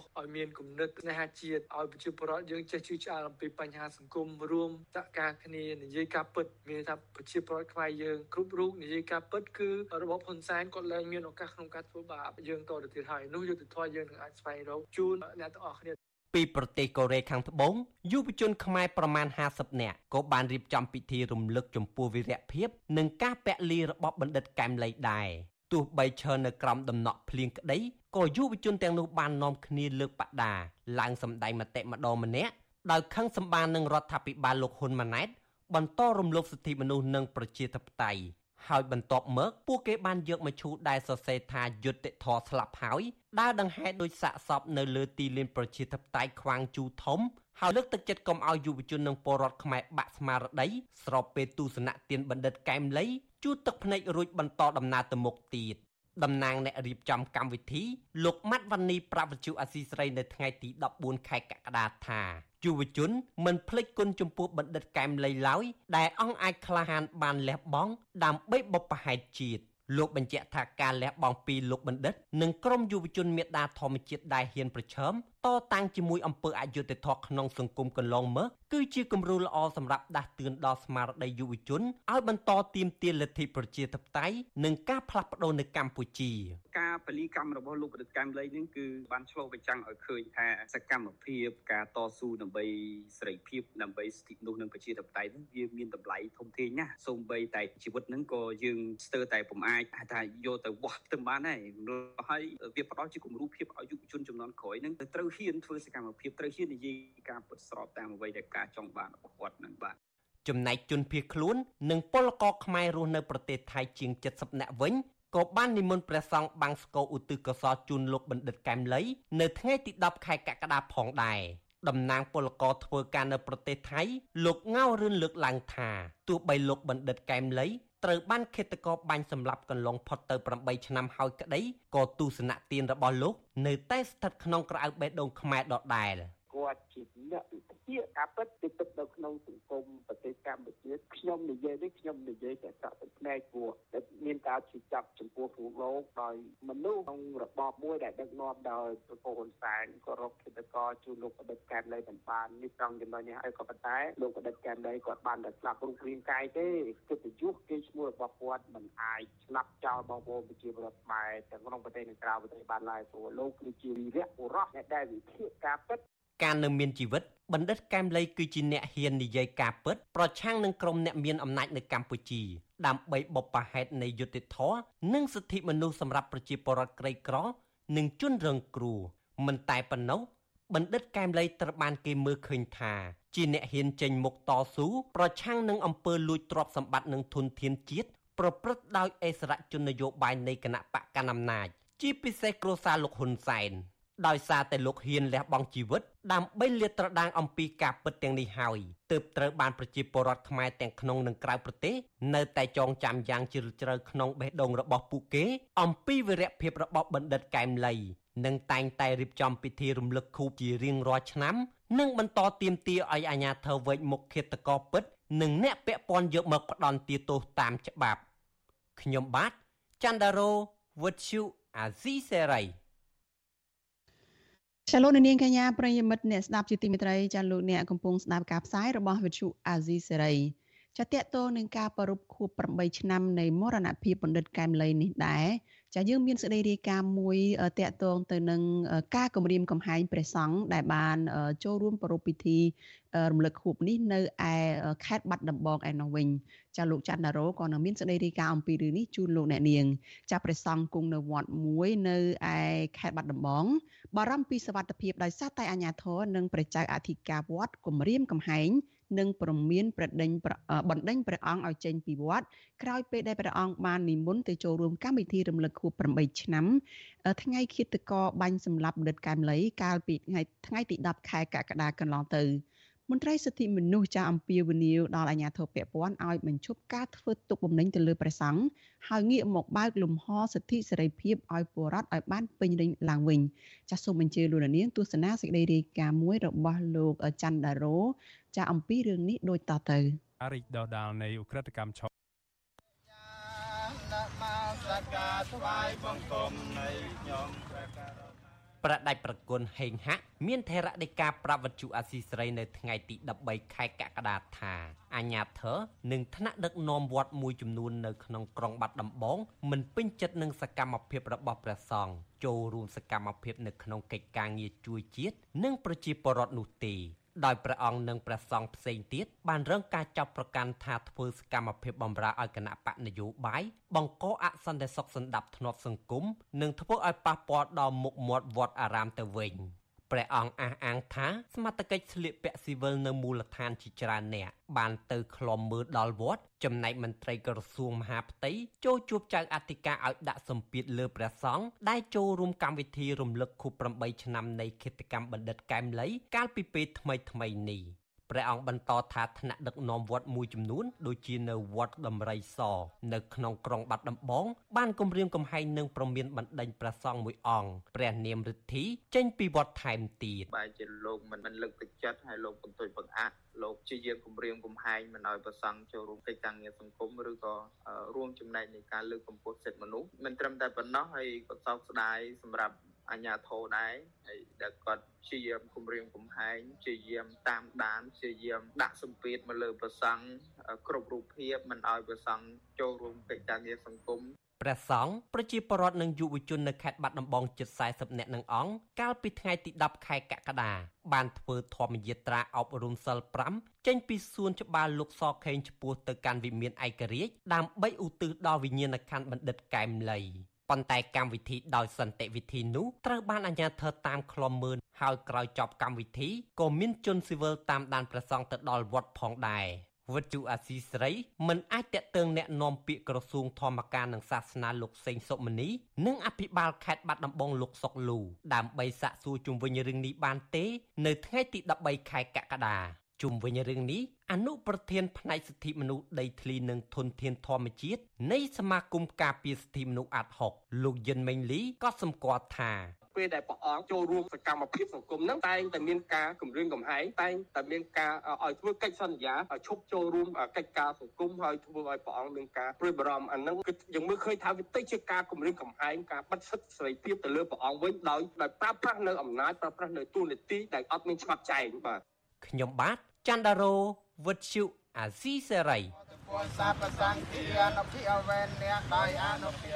មានគំនិតស្នេហាជាតិឲ្យប្រជាពលរដ្ឋយើងចេះជឿឆ្លាតអំពីបញ្ហាសង្គមរួមសហការគ្នានិយាយការពិតមានថាប្រជាពលរដ្ឋខ្មែរយើងគ្រប់រូបនិយាយការពិតគឺរបបហ៊ុនសែនគាត់លែងមានឱកាសក្នុងការធ្វើបាបយើងតទៅទៀតហើយនោះយុទ្ធធម៌យើងនឹងអាចស្វែងរកជូនអ្នកទាំងអស់គ្នាពីប្រទេសកូរ៉េខាងត្បូងយុវជនខ្មែរប្រមាណห้าสิบនាក់ក៏បានរៀបចំពិធីរំលឹកចំពោះវីរភាពនិងការពលីរបស់បណ្ឌិតកែមលីដែរទោះបីឈរនៅក្រោមដំណក់ភ្លៀងក្តីក៏យុវជនទាំងនោះបាននាំគ្នាលើកបដាឡើងសម្ដែងមតិម្ដងម្នាក់ដោយខឹងសម្បានឹងរដ្ឋាភិបាលលោកហ៊ុនម៉ាណែតបន្តរំលោភសិទ្ធិមនុស្សនិងប្រជាធិបតេយ្យហើយបន្ទាប់មកពួកគេបានយកមឈូសដែលសរសេរថាយុត្តិធម៌ស្លាប់ហើយដើរដង្ហែដោយសាកសពនៅលើទីលានប្រជាធិបតេយ្យខ្វាងជូធំហើយលើកទឹកចិត្តកុំឲ្យយុវជននិងពលរដ្ឋខ្មែរបាក់ស្មារតីស្របពេលទស្សនៈទានបណ្ឌិតកែមលីជួទឹកភ្នែករួចបន្តដំណើរទៅមុខទៀតតំណាងអ្នករៀបចំកម្មវិធីលោកម៉ាត់វ៉ានីប្រាប់វិទ្យុអាស៊ីសេរីនៅថ្ងៃទីដប់បួនខែកក្កដាថាយុវជនមិនភ្លេចគុណចំពោះបណ្ឌិតកែមលីឡើយដែលអង្គអាចក្លាហានបានលះបង់ដើម្បីបុព្វហេតុជាតិលោកបញ្ជាក់ថាការលះបង់ពីលោកបណ្ឌិតនិងក្រុមយុវជនមេដាធម្មជាតិដែលហ៊ានប្រឈមតតាំងជាមួយអំពើអយុត្តិធម៌ក្នុងសង្គមកន្លងមកគឺជាគំរូល្អសម្រាប់ដាស់តឿនដល់ស្មារតីយុវជនឲ្យបន្តទាមទារលទ្ធិប្រជាធិបតេយ្យនិងការផ្លាស់ប្ដូរនៅកម្ពុជាការពលីកម្មរបស់លោកបណ្ឌិតកែមលីនឹងគឺបានឆ្លុះបញ្ចាំងឲ្យឃើញថាសកម្មភាពការតស៊ូដើម្បីសេរីភាពដើម្បីសិទ្ធិមនុស្សនិងប្រជាធិបតេយ្យនឹងវាមានតម្លៃធំធេងណាស់សូម្បីតែជីវិតនឹងក៏យើងស្ទើរតែពុំអាចថាយកទៅវាស់ទៅបានដែរហើយវាផ្ដល់ជាគំរូភាពឲ្យយុវជនចំនួនក្រោយនឹងត្រូវហ៊ានធ្វើសកម្មភាពត្រូវហ៊ាននិយាយការពិតស្របតាមអ្វីដែលការចង់បានរបស់គាត់នឹងបាទចំណែកជនភៀសខ្លួននិងពលករខ្មែររស់នៅប្រទេសថៃជាងเจ็ดสิบនាក់វិញក៏បាននិមន្តព្រះសង្ឃបាំងស្គរឧទ្ទិសកុសលជូនលោកបណ្ឌិតកែមលីនៅថ្ងៃទីដប់ខែកក្កដាផងដែរតំណាងពលករធ្វើការនៅប្រទេសថៃលោកងៅរឿនលើកឡើងថាទោះបីលោកបណ្ឌិតកែមលីត្រូវបានឃាតករបាញ់សម្លាប់កន្លងផុតទៅeightឆ្នាំហើយក្តីក៏ទស្សនៈទានរបស់លោកនៅតែស្ថិតក្នុងក្រអៅបេះដូងខ្មែរដដែលគាត់ជាអ្នកវិទ្យាការពិតទីពិតនៅក្នុងសង្គមប្រទេសកម្ពុជាខ្ញុំនិយាយនេះខ្ញុំនិយាយតែសាក់ទឹកភ្នែកព្រោះដែលមានការជិះចាប់ចំពោះពួកលោកដោយមនុស្សក្នុងរបបមួយដែលដឹកនាំដោយប្រពន្ធហ៊ុនសែនក៏រកឃាតករជួលលោកបណ្ឌិតកែមលីបានបាននេះត្រង់ចំណុចនេះហើយក៏ប៉ុន្តែលោកបណ្ឌិតកែមលីគាត់បានតែស្លាប់រូបរាងកាយទេកិត្តិយសគេឈ្មោះរបស់គាត់មិនអាចស្លាប់ចោលបងប្អូនប្រជាពលរដ្ឋខ្មែរទាំងក្នុងប្រទេសនិងក្រៅប្រទេសបានឡើយព្រោះលោកគឺជាវីរៈបុរសដែលវិភាគការពិតការនៅមានជីវិតបណ្ឌិតកែមលីគឺជាអ្នកហ៊ាននិយាយការពិតប្រឆាំងនឹងក្រុមអ្នកមានអំណាចនៅកម្ពុជាដើម្បីបុព្វហេតុនៃយុត្តិធម៌និងសិទ្ធិមនុស្សសម្រាប់ប្រជាពលរដ្ឋក្រីក្រនិងជនរងគ្រោះមិនតែប៉ុណ្ណោះបណ្ឌិតកែមលីត្រូវបានគេមើលឃើញថាជាអ្នកហ៊ានចេញមុខតស៊ូប្រឆាំងនឹងអំពើលួចទ្រព្យសម្បត្តិនិងធនធានជាតិប្រព្រឹត្តដោយអិសរាជជននយោបាយនៃគណៈបកកណ្ដាលអំណាចជាពិសេសគ្រួសារលោកហ៊ុនសែនដោយសារតែលោកហ៊ានលះបង់ជីវិតដើម្បីលាតត្រដាងអំពីការពិតទាំងនេះហើយទើបត្រូវបានប្រជាពលរដ្ឋខ្មែរទាំងក្នុងនិងក្រៅប្រទេសនៅតែចងចាំយ៉ាងជ្រាលជ្រៅក្នុងបេះដូងរបស់ពួកគេអំពីវីរភាពរបស់បណ្ឌិតកែមលីនិងតែងតែរៀបចំពិធីរំលឹកខួបជារៀងរាល់ឆ្នាំនិងបន្តទាមទារឲ្យអាជ្ញាធរវេកមុខឃាតករពិតនិងអ្នកពាក់ព័ន្ធយកមកផ្ដន្ទាទោសតាមច្បាប់ខ្ញុំបាទច័ន្ទដារ៉ូវិទ្យុអាស៊ីសេរីចាលោកនាងកញ្ញាប្រិយមិត្តអ្នកស្ដាប់ជាទីមេត្រីចាលោកអ្នកកំពុងស្ដាប់ការផ្សាយរបស់វិទ្យុអាស៊ីសេរីចាតកតនឹងការប្រារព្ធខួបeightឆ្នាំនៃមរណភាពបណ្ឌិតកែមលីនេះដែរចាយើងមានសេចក្តីរាយការណ៍មួយតកតងទៅនឹងការគម្រាមកំហែងព្រះសង្ឃដែលបានចូលរួមប្រារព្ធពិធីរំលឹកខួបនេះនៅឯខេត្តបាត់ដំបងឯនោះវិញចាលោកច័ន្ទដារ៉ូក៏នឹងមានសេចក្តីរាយការណ៍អំពីរឿងនេះជូនលោកអ្នកនាងចាព្រះសង្ឃគង់នៅវត្តមួយនៅឯខេត្តបាត់ដំបងបារម្ភពីសុវត្ថិភាពដោយសារតែអាជ្ញាធរនិងព្រះចៅអធិការវត្តគម្រាមកំហែងនិងប្រមានប្រដេញបណ្ដេញព្រះអង្គឲ្យចេញពីវត្តក្រោយពេលដែលព្រះអង្គបាននិមន្តទៅចូលរួមកម្មវិធីរំលឹកខួបeightឆ្នាំថ្ងៃឃាតករបាញ់សម្លាប់បណ្ឌិតកែមលីកាលពីថ្ងៃថ្ងៃទីដប់ខែកក្កដាកន្លងទៅមន្ត្រីសិទ្ធិមនុស្សចាអំពាវនាវដល់អាជ្ញាធរពាក់ព័ន្ធឲ្យបញ្ឈប់ការធ្វើទុកបុកម្នេញទៅលើព្រះសង្ឃហើយងាកមកបើកលំហសិទ្ធិសេរីភាពឲ្យពលរដ្ឋឲ្យបានពេញលេញឡើងវិញចាសសូមអញ្ជើញលោកនាងទស្សនាសេចក្តីរាយការណ៍មួយរបស់លោកច័ន្ទដារ៉ូចាអំពីរឿងនេះដូចតទៅអរិយដដាលនៃឧក្រិដ្ឋកម្មឆោតថ្វាយបង្គំនៃខ្ញុំព្រះករុណាប្រដេចប្រគុណហេងហាក់មានថេរដីកាប្រាប់វិទ្យុអាស៊ីសេរីនៅថ្ងៃទីដប់បីខែកក្កដាថាអាញាធរនិងថ្នាក់ដឹកនាំវត្តមួយចំនួននៅក្នុងក្រុងបាត់ដំបងមិនពេញចិត្តនឹងសកម្មភាពរបស់ព្រះសង្ឃចូលរួមសកម្មភាពនៅក្នុងកិច្ចការងារជួយជាតិនិងប្រជាពលរដ្ឋនោះទេដោយព្រះអង្គនិងព្រះសង្ឃផ្សេងទៀតបានរងការចាប់ប្រកាន់ថាធ្វើសកម្មភាពបម្រើឲ្យគណៈបកនយោបាយបង្កអសន្តិសុខសណ្ដាប់ធ្នាប់សង្គមនិងធ្វើឲ្យប៉ះពាល់ដល់មុខមាត់វត្តអារាមទៅវិញព្រះអង្គអះអាងថាសមត្ថកិច្ចស្លៀកពាក់ស៊ីវិលនៅមូលដ្ឋានជាច្រើនអ្នកបានទៅឃ្លាំមើលដល់វត្តចំណែកមន្ត្រីក្រសួងមហាផ្ទៃចូលជួបចៅអធិការឲ្យដាក់សម្ពាធលើព្រះសង្ឃដែលចូលរួមកម្មវិធីរំលឹកខួបប្រាំបីឆ្នាំនៃឃាតកម្មបណ្ឌិតកែមលីកាលពីពេលថ្មីថ្មីនេះព្រះអង្គបន្តថាថ្នាក់ដឹកនាំវត្តមួយចំនួនដូចជានៅវត្តដំរីសនៅក្នុងក្រុងបាត់ដំបងបានគំរាមកំហែងនឹងប្រមានបណ្ដេញព្រះសង្ឃមួយអង្គព្រះនាមរិទ្ធីចេញពីវត្តថែមទៀតបែរជាលោកមិនមិនលើកទឹកចិត្តហើយលោកបន្ទុយបង្អាក់លោកជាយាមគម្រាមកំហែងមិនឲ្យព្រះសង្ឃចូលរួមកិច្ចការងារសង្គមឬក៏រួមចំណែកในការលើកកម្ពស់សិទ្ធិមនុស្សមិនត្រឹមតែប៉ុណ្ណោះហើយក៏សោកស្ដាយសម្រាប់អាជ្ញាធរដែរហើយដែលគាត់ជាយាមគម្រាមកំហែងជាយាមតាមដានជាយាមដាក់សម្ពាធមកលើព្រះសង្ឃគ្រប់រូបភាពមិនឲ្យព្រះសង្ឃចូលរួមកិច្ចការងារសង្គមព្រះសង្ឃប្រជាពលរដ្ឋនិងយុវជននៅខេត្តបាត់ដំបងជិតសែសិបនាក់នឹងអង្គកាលពីថ្ងៃទីដប់ខែកក្កដាបានធ្វើធម្មយាត្រាអប់រំសិលប្រាំចេញពីសួនច្បារលោកសខេងឆ្ពោះទៅកាន់វិមានឯករាជ្យដើម្បីឧទ្ទិសដល់វិញ្ញាណក្ខន្ធបណ្ឌិតកែមលីប៉ុន្តែកម្មវិធីដោយសន្តិវិធីនោះត្រូវបានអាជ្ញាធរតាមឃ្លាំមើលហើយក្រោយចប់កម្មវិធីក៏មានជនស៊ីវិលតាមដានព្រះសង្ឃទៅដល់វត្តផងដែរវិទ្យុអាស៊ីសេរីមិនអាចតាក់ទងแนะនាំពាក្យក្រសួងធម្មការនិងសាសនាលោកសេងសុមនីនិងអភិបាលខេត្តបាត់ដំបងលោកសុកលូដើម្បីសាកសួរជុំវិញរឿងនេះបានទេនៅថ្ងៃទីដប់បីខែកក្កដាជុំវិញរឿងនេះអនុប្រធានផ្នែកសិទ្ធិមនុស្សដីធ្លីនិងធនធានធម្មជាតិនៃសមាគមការពារសិទ្ធិមនុស្សអាត់ហុកលោកយិនមេងលីក៏សម្គាល់ថាពេលដែលព្រះអង្គចូលរួមសកម្មភាពសង្គមហ្នឹងតែងតែមានការគម្រាមកំហែងតែងតែមានការឲ្យធ្វើកិច្ចសន្យាឲ្យឈប់ចូលរួមកិច្ចការសង្គមហើយធ្វើឲ្យព្រះអង្គមានការព្រួយបារម្ភអាហ្នឹងគឺយើងមើលឃើញថាវាទៅជាការគម្រាមកំហែងការបិទសិទ្ធិសេរីភាពទៅលើព្រះអង្គវិញដោយដោយប្រើប្រាស់នៅអំណាចប្រើប្រាស់នៅទូនាទីដែលអត់មានច្បាប់ចែងបាទខ្ញុំបាទចន្ទរោវិទ្យុអាស៊ីសេរីសាបសង្ឃានុភិអវេនអ្នកដោយអនុភិ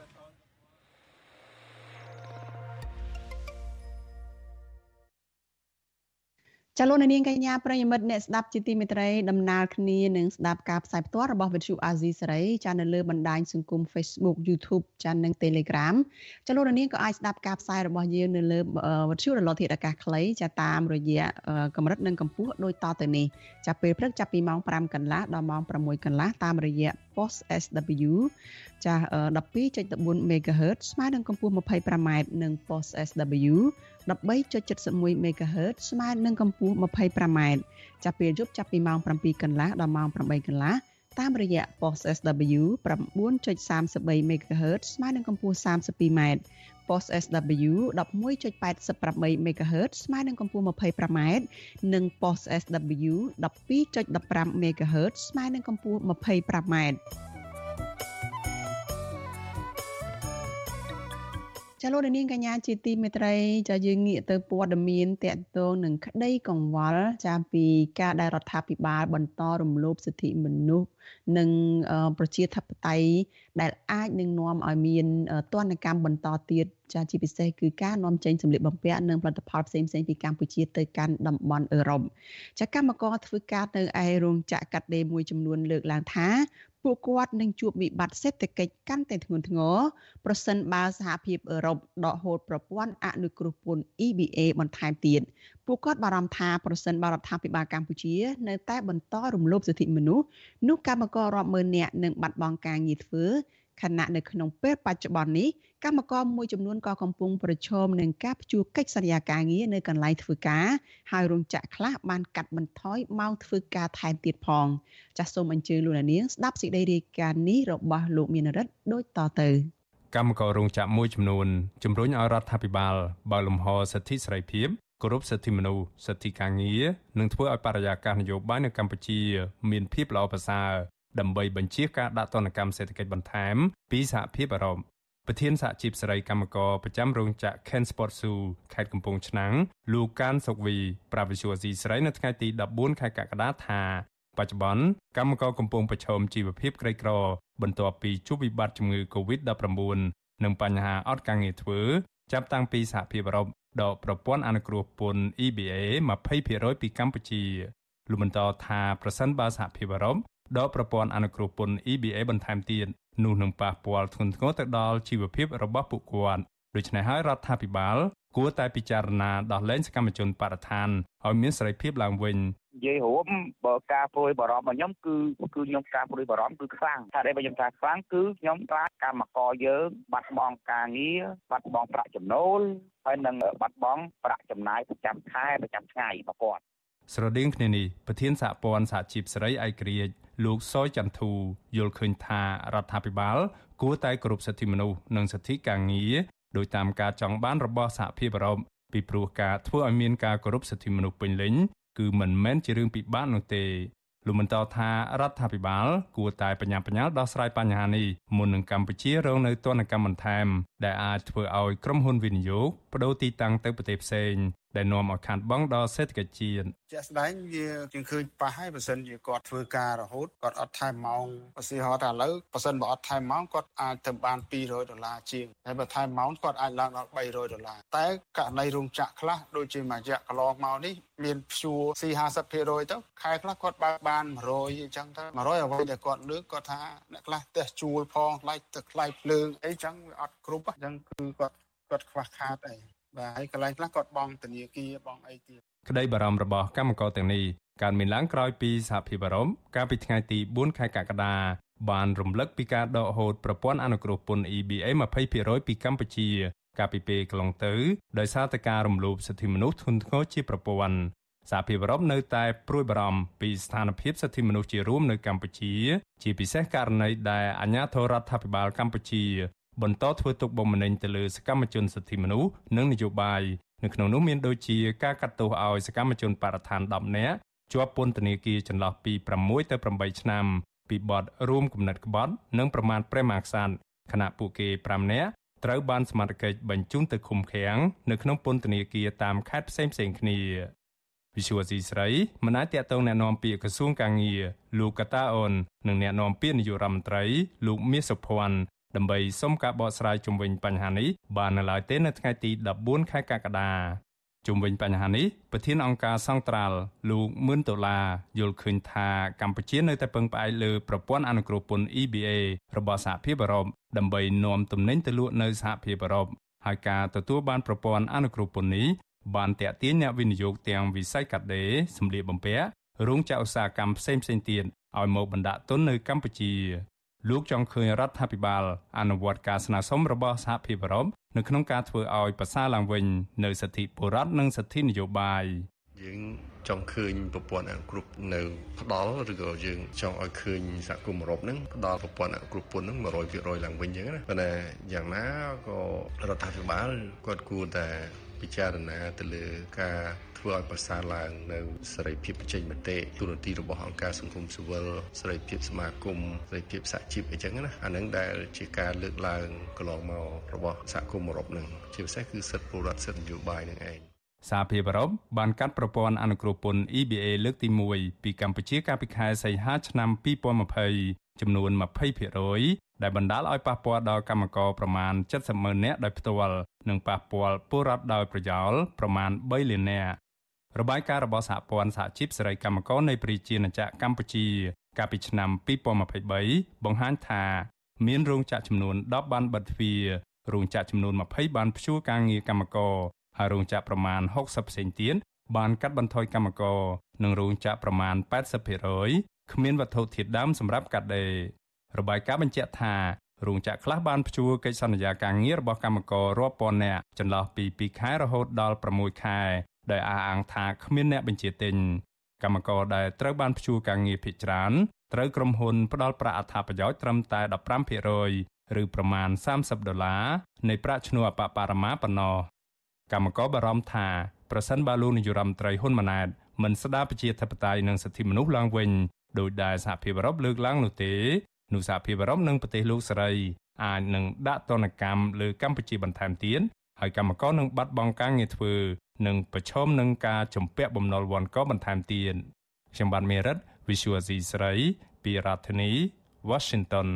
ចាលោកនាងកញ្ញាប្រិយមិត្តអ្នកស្ដាប់ជាទីមេត្រីដំណើរគ្នានឹងស្ដាប់ការផ្សាយផ្ទាល់របស់វិទ្យុអាស៊ីសេរីចានៅលើបណ្ដាញសង្គម Facebook YouTube ចានិង Telegram ចាលោកនាងក៏អាចស្ដាប់ការផ្សាយរបស់យើងនៅលើវិទ្យុរលកធាតុអាកាសខ្លីចាតាមរយៈកម្រិតនិងកម្ពស់ដូចតទៅនេះចាពេលព្រឹកចាប់ពីម៉ោងប្រាំកន្លះដល់ម៉ោងប្រាំមួយកន្លះតាមរយៈ Post เอส ដប៊្យូ ចា ដប់ពីរ ចុច បួន មេហ្គាហឺត ស្មើនឹងកម្ពស់ ម្ភៃប្រាំ ម៉ែត្រនិង Post เอส ដប៊្យូ ដប់បី ចុច седьмдесят один មេហ្គាហឺត ស្មើនឹងកម្ពស់ ម្ភៃប្រាំ ម៉ែត្រចាប់ពេលយប់ចាប់ពីម៉ោងប្រាំពីរកន្លះដល់ម៉ោងប្រាំបីកន្លះតាមរយៈ Post เอส ដប៊្យូ ដប់បួន ចុច សាមសិបបី មេហ្គាហឺត ស្មើនឹងកម្ពស់ សាមសិបពីរ ម៉ែត្រ Post เอส ដប៊្យូ ដប់មួយ ចុច แปดสิบแปด មេហ្គាហឺត ស្មើនឹងកម្ពស់ ម្ភៃប្រាំ ម៉ែត្រនិង Post เอส ដប៊្យូ ដប់ពីរ ចុច ដប់ប្រាំ មេហ្គាហឺត ស្មើនឹងកម្ពស់ ម្ភៃប្រាំ ម៉ែត្រចាលោកនាងកញ្ញាជាទីមេត្រីចាយើងងាកទៅព័ត៌មានតកតងនឹងក្តីកង្វល់ចាពីការដែលរដ្ឋាភិបាលបន្តរំលោភសិទ្ធិមនុស្សនិងប្រជាធិបតេយ្យដែលអាចនឹងនាំឲ្យមានទណ្ឌកម្មបន្តទៀតចាជាពិសេសគឺការនាំចេញសម្លៀកបំពាក់និងផលិតផលផ្សេងៗពីកម្ពុជាទៅកាន់តំបន់អឺរ៉ុបចាកម្មករធ្វើការនៅឯរោងចក្រកាត់ដេរមួយចំនួនលើកឡើងថាពួកគាត់នឹងជួបវិបត្តិសេដ្ឋកិច្ចកាន់តែធ្ងន់ធ្ងរប្រសិនបើសហភាពអឺរ៉ុបដកហូតប្រព័ន្ធអនុគ្រោះពន្ធ អ៊ី ប៊ី เอ បន្ថែមទៀតពួកគាត់បារម្ភថាប្រសិនបើរដ្ឋាភិបាលកម្ពុជានៅតែបន្តរំលោភសិទ្ធិមនុស្សនោះកម្មកររាប់ម៉ឺននាក់នឹងបាត់បង់ការងារធ្វើខណៈនៅក្នុងពេលបច្ចុប្បន្ននេះកម្មករមួយចំនួនក៏កំពុងប្រឈមនឹងការព្យួរកិច្ចសន្យាការងារនៅកន្លែងធ្វើការហើយរោងចក្រខ្លះបានកាត់បន្ថយម៉ោងធ្វើការថែមទៀតផងចាសសូមអញ្ជើញលោកនាងស្ដាប់សេចក្តីរាយការណ៍នេះរបស់លោកមានរិទ្ធដូចតទៅកម្មកររោងចក្រមួយចំនួនជំរុញឲ្យរដ្ឋាភិបាលបើកលំហសិទ្ធិសេរីភាពគោរពសិទ្ធិមនុស្សសិទ្ធិការងារនិងធ្វើឲ្យបរិយាកាសនយោបាយនៅកម្ពុជាមានភាពល្អប្រសើរដើម្បីបញ្ជៀសការដាក់ទណ្ឌកម្មសេដ្ឋកិច្ចបន្ថែមពីសហភាពអឺរ៉ុបប្រធានសហជីពសេរីកម្មករប្រចាំរោងចក្រ Ken Sport Zoo ខេត្តកំពង់ឆ្នាំងលោកកានសុកវីប្រាវិសុវស៊ីស្រីនៅថ្ងៃទីដប់បួនខែកក្កដាថាបច្ចុប្បន្នកម្មករកំពុងប្រឈមជីវភាពក្រីក្របន្ទាប់ពីជួបវិបត្តិជំងឺ កូវីដ ដប់ប្រាំបួន និងបញ្ហាអត់ការងារធ្វើចាប់តាំងពីសហភាពអឺរ៉ុបដកប្រព័ន្ធអនុគ្រោះពន្ធ E B A ยี่สิบเปอร์เซ็นต์ ពីកម្ពុជាលោកបន្តថាប្រសិនបើសហភាពអឺរ៉ុបដកប្រព័ន្ធអនុគ្រោះពន្ធ E B A បន្ថែមទៀតនោះនឹងប៉ះពាល់ធ្ងន់ធ្ងរទៅដល់ជីវភាពរបស់ពួកគាត់ដូច្នេះហើយរដ្ឋាភិបាលគួរតែពិចារណាដោះលែងសកម្មជនបរិស្ថានឲ្យមានសេរីភាពឡើងវិញនិយាយរួមបើការព្រួយបារម្ភរបស់ខ្ញុំគឺគឺខ្ញុំការព្រួយបារម្ភគឺខ្លាំងថាដែលខ្ញុំថាខ្លាំងគឺខ្ញុំខ្លាចកម្មករយើងបាត់បង់ការងារបាត់បង់ប្រាក់ចំណូលហើយនឹងបាត់បង់ប្រាក់ចំណាយប្រចាំខែប្រចាំថ្ងៃរបស់គាត់ស្រដៀងគ្នានេះប្រធានសហព័ន្ធសហជីពសេរីឯករាជ្យលោកសយចន្ទធូយល់ឃើញថារដ្ឋាភិបាលគួរតែគោរពសិទ្ធិមនុស្សនិងសិទ្ធិការងារដោយតាមការចង់បានរបស់សហភាពអឺរ៉ុបពីព្រោះការធ្វើឲ្យមានការគោរពសិទ្ធិមនុស្សពេញលេញគឺមិនមែនជារឿងពិបាកនោះទេលោកបន្តថារដ្ឋាភិបាលគួរតែបញ្ញាបញ្ញាលដោះស្រាយបញ្ហានេះមុននឹងកម្ពុជារងនៅទណ្ឌកម្មបន្ថែមដែលអាចធ្វើឲ្យក្រុមហ៊ុនវិនិយោគបដូរទីតាំងទៅប្រទេសផ្សេងដែលនាំឲ្យខាតបង់ដល់សេដ្ឋកិច្ចជាតិជាក់ស្ដែងវាជាងឃើញប៉ះហើយបើសិនជាគាត់ធ្វើការរហូតគាត់អត់ថែមម៉ោងឧទាហរណ៍ថាឥឡូវបើសិនបើអត់ថែមម៉ោងគាត់អាចទៅបានពីររយដុល្លារជាងហើយបើថែមម៉ោងគាត់អាចឡើងដល់បីរយដុល្លារតែករណីរោងចក្រខ្លះដូចជាមួយរយៈកន្លងមកនេះមានព្យួរ สี่ห้าสิบเปอร์เซ็นต์ ទៅខែខ្លះគាត់បើកបានមួយរយអញ្ចឹងទៅមួយរយអ្វីដែលគាត់លើកគាត់ថាអ្នកខ្លះផ្ទះជួលផងថ្លៃទឹកថ្លៃភ្លើងអីចឹងវាអត់គ្រប់អញ្ចឹងគឺគាត់គាត់ខ្វះខាតអីបាទហើយកន្លែងខ្លះគាត់បង់ធនាគារបង់អីទៀតក្តីបារម្ភរបស់កម្មករទាំងនេះកើតមានឡើងក្រោយពីសហភាពអឺរ៉ុបកាលពីថ្ងៃទីបួនខែកក្កដាបានរំលឹកពីការដកហូតប្រព័ន្ធអនុគ្រោះពន្ធ E B A ยี่สิบเปอร์เซ็นต์ ពីកម្ពុជាកាលពីពេលកន្លងទៅដោយសារតែការរំលោភសិទ្ធិមនុស្សធ្ងន់ធ្ងរជាប្រព័ន្ធសហភាពអឺរ៉ុបនៅតែព្រួយបារម្ភពីស្ថានភាពសិទ្ធិមនុស្សជារួមនៅកម្ពុជាជាពិសេសករណីដែលអាជ្ញាធររដ្ឋាភិបាលកម្ពុជាបន្តធ្វើទុកបុកម្នេញទៅលើសកម្មជនសិទ្ធិមនុស្សនិងនយោបាយនៅក្នុងនោះមានដូចជាការកាត់ទោសឲ្យសកម្មជនបរិស្ថានដប់នាក់ជាប់ពន្ធនាគារចន្លោះពីប្រាំមួយទៅប្រាំបីឆ្នាំពីបទរួមគំនិតក្បត់និងប្រមាថព្រះមហាក្សត្រខណៈពួកគេប្រាំនាក់ត្រូវបានសមត្ថកិច្ចបញ្ជូនទៅឃុំឃាំងនៅក្នុងពន្ធនាគារតាមខេត្តផ្សេងៗគ្នាវិសុវស៊ីស្រីមិនអាចតាក់ទងណែនាំពាក្យក្រសួងកាងារលោកកតាអូននិងណែនាំពាក្យនាយករដ្ឋមន្ត្រីលោកមាសសុភ័ណ្ឌដើម្បីសុំការបកស្រាយជុំវិញបញ្ហានេះបាននៅឡើយទេនៅថ្ងៃទីដប់បួនខែកក្កដាជុំវិញបញ្ហានេះប្រធានអង្គការសង្ត្រាល់លោកមឿនដុល្លារយល់ឃើញថាកម្ពុជានៅតែពឹងផ្អែកលើប្រព័ន្ធអនុគ្រោះពន្ធ E B A របស់សហភាពអឺរ៉ុបដើម្បីនាំទំនិញទៅលក់នៅសហភាពអឺរ៉ុបហើយការទទួលបានប្រព័ន្ធអនុគ្រោះពន្ធនេះបានទាក់ទាញអ្នកវិនិយោគទាំងវិស័យកាត់ដេរសម្លៀកបំពាក់រោងចក្រឧស្សាហកម្មផ្សេងៗទៀតឲ្យមកបណ្ដាក់ទុននៅកម្ពុជាលោកចង់ឃើញរដ្ឋាភិបាលអនុវត្តការស្នើសុំរបស់សហភាពអឺរ៉ុបនៅក្នុងការធ្វើឲ្យប្រសើរឡើងវិញនៅសិទ្ធិពលរដ្ឋនិងសិទ្ធិនយោបាយយើងចង់ឃើញប្រព័ន្ធអនុគ្រោះនៅផ្ដល់ឬក៏យើងចង់ឲ្យឃើញសហគមន៍អឺរ៉ុបហ្នឹងផ្ដល់ប្រព័ន្ធអនុគ្រោះពន្ធហ្នឹង một trăm phần trăm ឡើងវិញអញ្ចឹងណាប៉ុន្តែយ៉ាងណាក៏រដ្ឋាភិបាលគាត់គួរតែពិចារណាទៅលើការធ្វើឲ្យប្រសើរឡើងនៅសេរីភាពបញ្ចេញមតិទូរនទីរបស់អង្គការសង្គមស៊ីវិលសេរីភាពសមាគមសេរីភាពសហជីពអីចឹងណាអាហ្នឹងដែលជាការលើកឡើងកន្លងមករបស់សហគមន៍អឺរ៉ុបហ្នឹងជាពិសេសគឺសិទ្ធិពលរដ្ឋសិទ្ធិនយោបាយហ្នឹងឯងសហភាពអឺរ៉ុបបានកាត់ប្រព័ន្ធអនុគ្រោះពន្ធ E B A លើកទីមួយពីកម្ពុជាកាលពីខែសីហាឆ្នាំពីរពាន់ยี่สิบចំនួនยี่สิบเปอร์เซ็นต์ ដែលបណ្ដាលឲ្យប៉ះពាល់ដល់កម្មករប្រមាណเจ็ดสิบម៉ឺននាក់ដោយផ្ទាល់និងប៉ះពាល់ពលរដ្ឋដោយប្រយោលប្រមាណបីលាននាក់របាយការណ៍របស់សហព័ន្ធសហជីពសេរីកម្មករនៃប្រជាណាចក្រកម្ពុជាកាលពីឆ្នាំពីរពាន់ยี่สิบสามបង្ហាញថាមានរោងចក្រចំនួនដប់បានបិទទ្វាររោងចក្រចំនួនยี่สิบបានព្យួរការងារកម្មករហើយរោងចក្រប្រមាណหกสิบផ្សេងទៀតបានកាត់បន្ថយកម្មករនិងរោងចក្រប្រមាណแปดสิบเปอร์เซ็นต์ គ្មានវត្ថុធាតុដើមសម្រាប់កាត់ដេររបាយការណ៍បញ្ជាក់ថារោងចក្រខ្លះបានព្យួរកិច្ចសន្យាការងាររបស់កម្មកររាប់ពាន់នាក់ចន្លោះពីពីរខែរហូតដល់ប្រាំមួយខែដោយអះអាងថាគ្មានអ្នកបញ្ជាទិញកម្មករដែលត្រូវបានព្យួរការងារភាគច្រើនត្រូវក្រុមហ៊ុនផ្ដល់ប្រាក់អត្ថប្រយោជន៍ត្រឹមតែ십ห้าเปอร์เซ็นต์ ឬប្រមាណសាមសិបដុល្លារនៃប្រាក់ឈ្នួលអបបរមាប៉ុណ្ណោះកម្មករបារម្ភថាប្រសិនបើលោកនាយរដ្ឋមន្ត្រីហ៊ុនម៉ាណែតមិនស្ដារប្រជាធិបតេយ្យនិងសិទ្ធិមនុស្សឡើងវិញដោយដែលសហភាពអឺរ៉ុបលើកឡើងនោះទេនោះសហភាពអឺរ៉ុបនិងប្រទេសលោកសេរីអាចនឹងដាក់ទណ្ឌកម្មលើកម្ពុជាបន្ថែមទៀតហើយកម្មករនឹងបាត់បង់ការងារធ្វើនិងប្រឈមនឹងការជំពាក់បំណុលវ័នកបន្ថែមទៀតខ្ញុំបាទមេរិត Visual C ស្រីពីរដ្ឋធានី Washington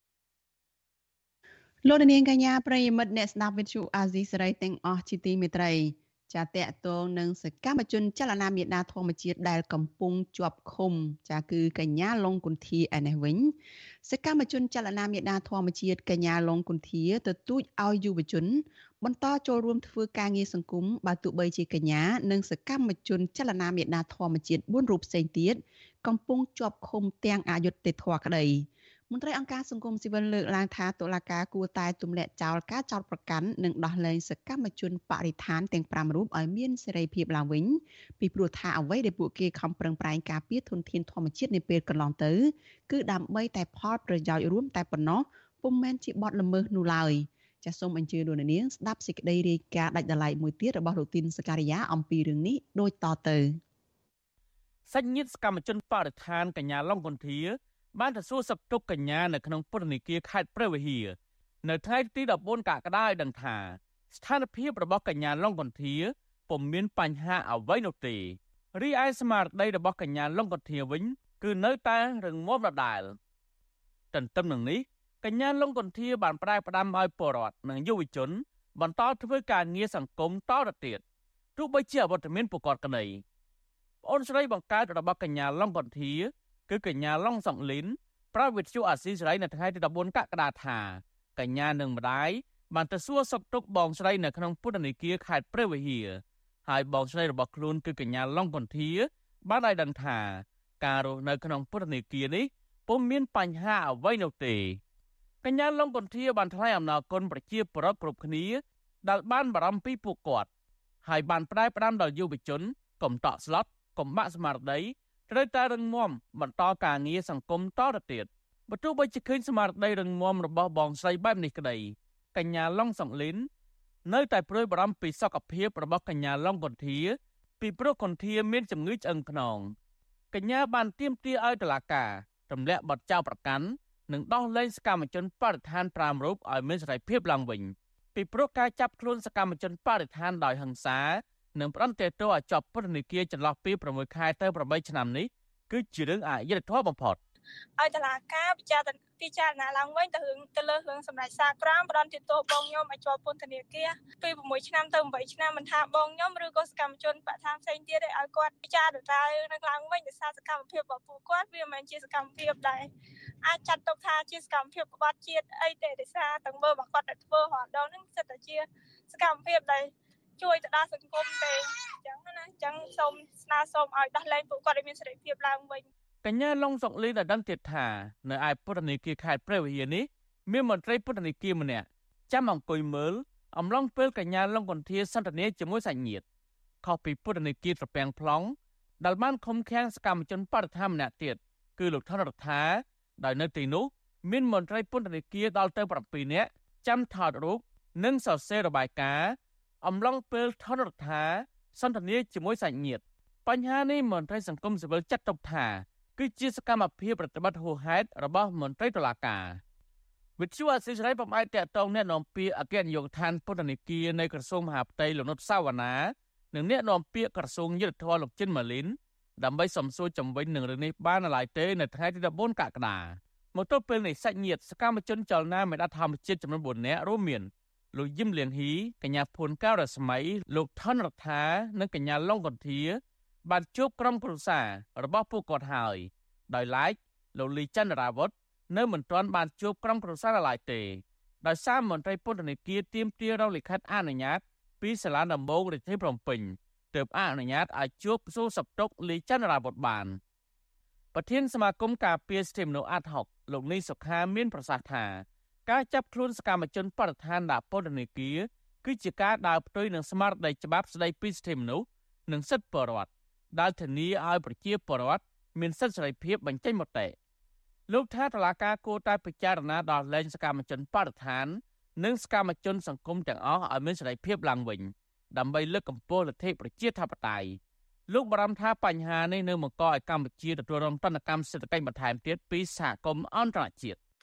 លោកនាងកញ្ញាប្រិយមិត្តអ្នកស្ដាប់វិទ្យុអាស៊ីសេរីទាំងអស់ជាទីមេត្រីចាតតតងនឹងសកម្មជនចលនាមេដាធម្មជាតិដែលកំពុងជាប់ឃុំចាគឺកញ្ញាឡុងគុន្ធាឯនេះវិញសកម្មជនចលនាមេដាធម្មជាតិកញ្ញាឡុងគុន្ធាទទូចឲ្យយុវជនបន្តចូលរួមធ្វើការងារសង្គមបើទោះបីជាកញ្ញានិងសកម្មជនចលនាមេដាធម្មជាតិបួនរូបផ្សេងទៀតកំពុងជាប់ឃុំទាំងអយុត្តិធម៌ក្តីមន្ត្រីអង្គការសង្គមស៊ីវិលលើកឡើងថាតុលាការគួរតែទម្លាក់ចោលការចោទប្រកាន់និងដោះលែងសកម្មជនបរិស្ថានទាំងប្រាំរូបឲ្យមានសេរីភាពឡើងវិញពីព្រោះថាអ្វីដែលពួកគេខំប្រឹងប្រែងការពារធនធានធម្មជាតិនាពេលកន្លងទៅគឺដើម្បីតែផលប្រយោជន៍រួមតែប៉ុណ្ណោះពុំមែនជាបទល្មើសនោះឡើយចាសសូមអញ្ជើញលោកនាងស្ដាប់សេចក្តីរាយការណ៍ដាច់ដライមួយទៀតរបស់លោកទីនសការីយ៉ាអំពីរឿងនេះដូចតទៅសាច់ញាតិសកម្មជនបរិស្ថានកញ្ញាឡុងគុន្ធាបានទៅសួរសុខទុក្ខកញ្ញានៅក្នុងពន្ធនាគារខេត្តព្រះវិហារនៅថ្ងៃទីដប់បួនកក្កដាឲ្យដឹងថាស្ថានភាពរបស់កញ្ញាឡុងគុន្ធាពុំមានបញ្ហាអ្វីនោះទេរីឯស្មារតីរបស់កញ្ញាឡុងគុន្ធាវិញគឺនៅតែរឹងមាំដដែលទន្ទឹមនឹងនេះកញ្ញាឡុងគុន្ធាបានប្រែផ្ដាំឲ្យពលរដ្ឋនិងយុវជនបន្តធ្វើការងារសង្គមតទៅទៀតទោះបីជាអវត្តមានប្រកបក្តីប្អូនស្រីបង្កើតរបស់កញ្ញាឡុងគុន្ធាគឺកញ្ញាឡុងសុកលីនប្រាប់វិទ្យុអាស៊ីសេរីនៅថ្ងៃទីដប់បួនកក្កដាថាកញ្ញានិងម្ដាយបានទៅសួរសុខទុក្ខបងស្រីនៅក្នុងពន្ធនាគារខេត្តព្រះវិហារហើយបងស្រីរបស់ខ្លួនគឺកញ្ញាឡុងគុន្ធាបានឲ្យដឹងថាការរស់នៅក្នុងពន្ធនាគារនេះពុំមានបញ្ហាអ្វីនោះទេកញ្ញាឡុងគុន្ធាបានថ្លែងអំណរគុណប្រជាពលរដ្ឋគ្រប់គ្នាដែលបានបារម្ភពីពួកគាត់ហើយបានផ្ដែផ្ដាំដល់យុវជនកុំតក់ស្លុតកុំបាក់ស្មារតីត្រូវតែរឹងមាំបន្តការងារសង្គមតទៅទៀតបើទោះបីជាឃើញស្មារតីរឹងមាំរបស់បងស្រីបែបនេះក្តីកញ្ញាឡុងសុកលីននៅតែព្រួយបារម្ភពីសុខភាពរបស់កញ្ញាឡុងគុន្ធាពីព្រោះគុន្ធាមានជំងឺឆ្អឹងខ្នងកញ្ញាបានទាមទារឲ្យតុលាការទម្លាក់បទចោទប្រកាន់និងដោះលែងសកម្មជនបរិស្ថានប្រាំរូបឲ្យមានសេរីភាពឡើងវិញពីព្រោះការចាប់ខ្លួនសកម្មជនបរិស្ថានដោយហិង្សានិងផ្ដន្ទាទោសឲ្យជាប់ពន្ធនាគារចន្លោះពីប្រាំមួយខែទៅប្រាំបីឆ្នាំនេះគឺជារឿងអយុត្តិធម៌បំផុតឲ្យតុលាការពិចារណាពិចារណាឡើងវិញទៅរឿងទៅលើរឿងសម្រាប់សារក្រមផ្ដន្ទាទោសបងខ្ញុំឲ្យជាប់ពន្ធនាគារពីប្រាំមួយឆ្នាំទៅប្រាំបីឆ្នាំមិនថាបងខ្ញុំឬក៏សកម្មជនបរិស្ថានផ្សេងទៀតឲ្យគាត់ពិចារណានឹងឡើងវិញដោយសារសកម្មភាពរបស់ពួកគាត់វាមិនមែនជាសកម្មភាពដែរអាចចាត់ទុកថាជាសកម្មភាពក្បត់ជាតិអីទេដោយសារទាំងមើលរបស់គាត់ដែលធ្វើរាល់ដងហ្នឹងសិតតែជាសកម្មភាពដែលជួយទៅដល់សង្គមទេអញ្ចឹងណាអញ្ចឹងសូមស្នើសូមឲ្យដោះលែងពួកគាត់ឲ្យមានសេរីភាពឡើងវិញកញ្ញាឡុងសុកលីនបានដឹងទៀតថានៅឯពន្ធនាគារខេត្តព្រះវិហារនេះមានមន្ត្រីពន្ធនាគារម្នាក់ចាំអង្គុយមើលអំឡុងពេលកញ្ញាឡុងគុន្ធាសន្ទនាជាមួយសាច់ញាតិខុសពីពន្ធនាគារត្រពាំង plong ដែលបានឃុំឃាំងសកម្មជនបរិស្ថានម្នាក់ទៀតគឺលោកថនរដ្ឋាដោយនៅទីនោះមានមន្ត្រីពន្ធនាគារដល់ទៅប្រាំពីរនាក់ចាំថតរូបនិងសរសេររបាយការណ៍អំឡុងពេលថនរដ្ឋាសន្ទនាជាមួយសាច់ញាតិបញ្ហានេះមន្ត្រីសង្គមស៊ីវិលចាត់ទុកថាគឺជាសកម្មភាពប្រតិបត្តិហួសហេតុរបស់មន្ត្រីតុលាការវិទ្យុអាស៊ីសេរីបំផាយតាក់ទងអ្នកនាំពាក្យអគ្គនាយកដ្ឋានពន្ធនាគារនៃក្រសួងមហាផ្ទៃលោកនុតសាវណ្ណានិងអ្នកនាំពាក្យក្រសួងយុទ្ធភ័ពលោកជិនម៉ាលីនដើម្បីសំសួរជំវិញនឹងរឿងនេះបានឡើយទេនៅថ្ងៃទីដប់បួនកក្កដាមកទល់ពេលនេះសាច់ញាតិសកម្មជនចលនាមេដាធម្មជាតិចំនួនបួននាក់រួមមានលោកយឹមលៀងហ៊ីកញ្ញាភួនកៅរស្មីលោកថនរដ្ឋានិងកញ្ញាឡុងគុន្ធាបានជួបក្រុមគ្រួសាររបស់ពួកគាត់ហើយដោយឡែកលោកលីចន្ទរាវុធនៅមិនទាន់បានជួបក្រុមគ្រួសារឡើយទេដោយសារមន្ត្រីពន្ធនាគារទាមទាររងលិខិតអនុញ្ញាតពីសាលាដំបងរាជធានីភ្នំពេញទើបអនុញ្ញាតឲ្យជួបសួរសុខទុក្ខលីចន្ទរាវុធបានប្រធានសមាគមការពារសិទ្ធិមនុស្សអាត់ហុកលោកនីសុខាមានប្រសាសន៍ថាការចាប់ខ្លួនសកម្មជនបរិស្ថានដាក់ពន្ធនាគារគឺជាការដើរផ្ទុយនឹងស្មារតីច្បាប់ស្តីពីសិទ្ធិមនុស្សនិងសិទ្ធិពលរដ្ឋដែលធានាឲ្យប្រជាពលរដ្ឋមានសិទ្ធិសេរីភាពបញ្ចេញមតិលោកថាតុលាការគួរតែពិចារណាដល់លែងសកម្មជនបរិស្ថាននិងសកម្មជនសង្គមទាំងអស់ឲ្យមានសេរីភាពឡើងវិញដើម្បីលើកកម្ពស់លទ្ធិប្រជាធិបតេយ្យលោកបារម្ភថាបញ្ហានេះនឹងបង្កឲ្យកម្ពុជាទទួលរងទណ្ឌកម្មសេដ្ឋកិច្ចបន្ថែមទៀតពីសហគមន៍អន្តរជាតិ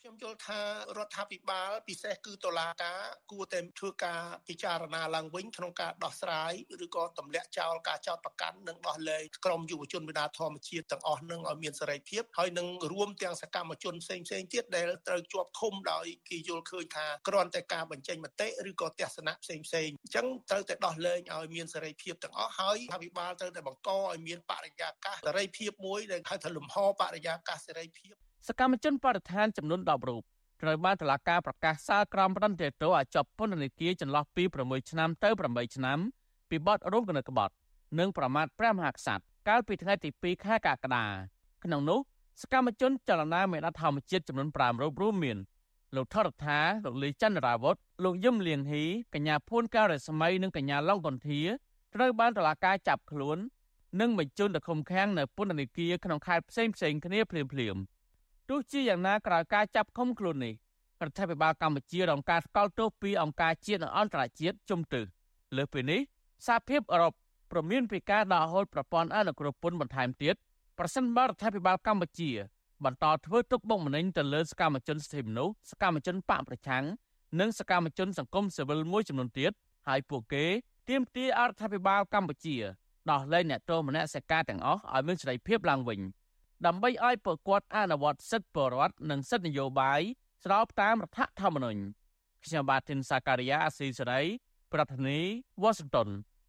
ខ្ញុំយល់ថារដ្ឋាភិបាលពិសេសគឺតុលាការគួរតែធ្វើការពិចារណាឡើងវិញក្នុងការដោះស្រាយឬក៏ទម្លាក់ចោលការចោទប្រកាន់និងដោះលែងក្រុមយុវជនមេដាធម្មជាតិទាំងអស់នឹងឲ្យមានសេរីភាពហើយនឹងរួមទាំងសកម្មជនផ្សេងៗទៀតដែលត្រូវជាប់ឃុំដោយគេយល់ឃើញថាគ្រាន់តែការបញ្ចេញមតិឬក៏ទស្សនៈផ្សេងៗអញ្ចឹងត្រូវតែដោះលែងឲ្យមានសេរីភាពទាំងអស់ហើយរដ្ឋាភិបាលត្រូវតែបង្កឲ្យមានបរិយាកាសសេរីភាពមួយដែលហៅថាលំហបរិយាកាសសេរីភាពសកម្មជនបរិស្ថានចំនួនដប់រូបត្រូវបានតុលាការប្រកាសសាលក្រមប្រន្ទាទោសឲ្យជាប់ពន្ធនាគារចន្លោះពីប្រាំមួយឆ្នាំទៅប្រាំបីឆ្នាំពីបទរួមគំនិតក្បត់និងប្រមាថព្រះមហាក្សត្រកាលពីថ្ងៃទីពីរខែកក្កដាក្នុងនោះសកម្មជនចលនាមេដាធម្មជាតិចំនួនប្រាំរូបរួមមានលោកថរដ្ឋាលោកលីចន្ទរាវុធលោកយឹមលៀងហ៊ីកញ្ញាភួនការរស្មីនិងកញ្ញាឡុងកុនធាត្រូវបានតុលាការចាប់ខ្លួននិងបញ្ជូនទៅឃុំឃាំងនៅពន្ធនាគារក្នុងខេត្តផ្សេងៗគ្នាភ្លាមៗទោះជាយ៉ាងណាក្រោយការចាប់ឃុំខ្លួននេះរដ្ឋាភិបាលកម្ពុជារងការស្កល់ទោសពីអង្គការជាតិនិងអន្តរជាតិជំទឺលើសពីនេះសហភាពអឺរ៉ុបព្រមានពីការដកហូតប្រព័ន្ធអនុគ្រោះពន្ធបន្ថែមទៀតប្រសិនបើរដ្ឋាភិបាលកម្ពុជាបន្តធ្វើទុកបុកម្នេញទៅលើសកម្មជនសិទ្ធិមនុស្សសកម្មជនបកប្រឆាំងនិងសកម្មជនសង្គមស៊ីវិលមួយចំនួនទៀតហើយពួកគេទាមទាររដ្ឋាភិបាលកម្ពុជាដោះលែងអ្នកទោសមនសិការទាំងអស់ឲ្យមានសេរីភាពឡើងវិញដើម្បីឲ្យពួកគាត់អនុវត្តសិទ្ធិពលរដ្ឋនិងសិទ្ធិនយោបាយស្របតាមរដ្ឋធម្មនុញ្ញខ្ញុំបាទធីនសាការីយ៉ាអស៊ីសេរីប្រធានាធិបតី Washington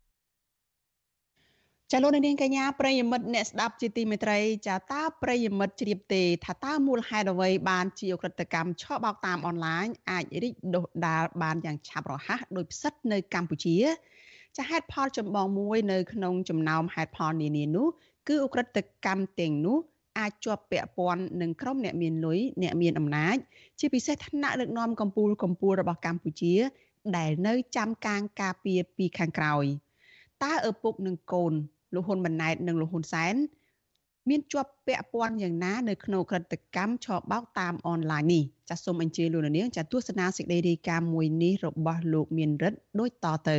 ចាលោកនាងកញ្ញាប្រិយមិត្តអ្នកស្ដាប់ជាទីមេត្រីចាតើប្រិយមិត្តជ្រាបទេថាតើមូលហេតុអ្វីបានជាអក្រិតកម្មឆបោកតាមអនឡាញអាចរីកដុះដាលបានយ៉ាងឆាប់រហ័សដោយផ្សិតនៅកម្ពុជាចាហេតុផលចម្បងមួយនៅក្នុងចំណោមហេតុផលនានានោះគឺអក្រិតកម្មទាំងនោះអាចជាប់ពាក់ព័ន្ធនឹងក្រុមអ្នកមានលុយអ្នកមានអំណាចជាពិសេសឋានៈដឹកនាំកម្ពុជាកម្ពុជារបស់កម្ពុជាដែលនៅចាំកាងការពារពីខាងក្រោយតើឪពុកនិងកូនលោកហ៊ុនម៉ាណែតនិងលោកហ៊ុនសែនមានជាប់ពាក់ព័ន្ធយ៉ាងណានៅក្នុងក្រិតកម្មឆបោកតាមអនឡាញនេះចាសសូមអញ្ជើញលោកនាងចាទស្សនាសេចក្តីរាយការណ៍មួយនេះរបស់លោកមានរិទ្ធដូចតទៅ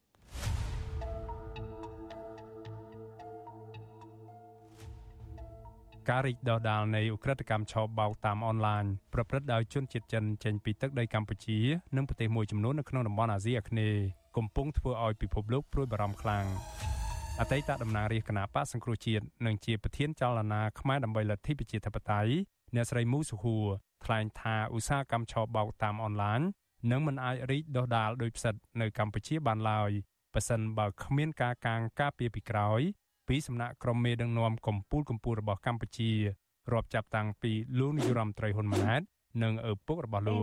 ការរីកដុះដាលនៃឧក្រិដ្ឋកម្មឆបោកតាមអនឡាញប្រព្រឹត្តដោយជនជាតិចិនចេញពីទឹកដីកម្ពុជានិងប្រទេសមួយចំនួននៅក្នុងតំបន់អាស៊ីអាគ្នេយ៍កំពុងធ្វើឲ្យពិភពលោកព្រួយបារម្ភខ្លាំងអតីតតំណាងរាស្ត្រគណបក្សសង្គ្រោះជាតិនិងជាប្រធានចលនាខ្មែរដើម្បីលទ្ធិប្រជាធិបតេយ្យអ្នកស្រីមូសុហួរថ្លែងថាឧស្សាហកម្មឆបោកតាមអនឡាញនឹងមិនអាចរីកដុះដាលដោយផ្សិតនៅកម្ពុជាបានឡើយបើសិនបើគ្មានការកាងការពារពីក្រោយពីសំណាក់ក្រុមមេដឹកនាំកម្ពុជាកម្ពុជារបស់កម្ពុជារាប់ចាប់តាំងពីលោកនាយរដ្ឋមន្ត្រីហ៊ុនម៉ាណែតនិងឪពុករបស់លោក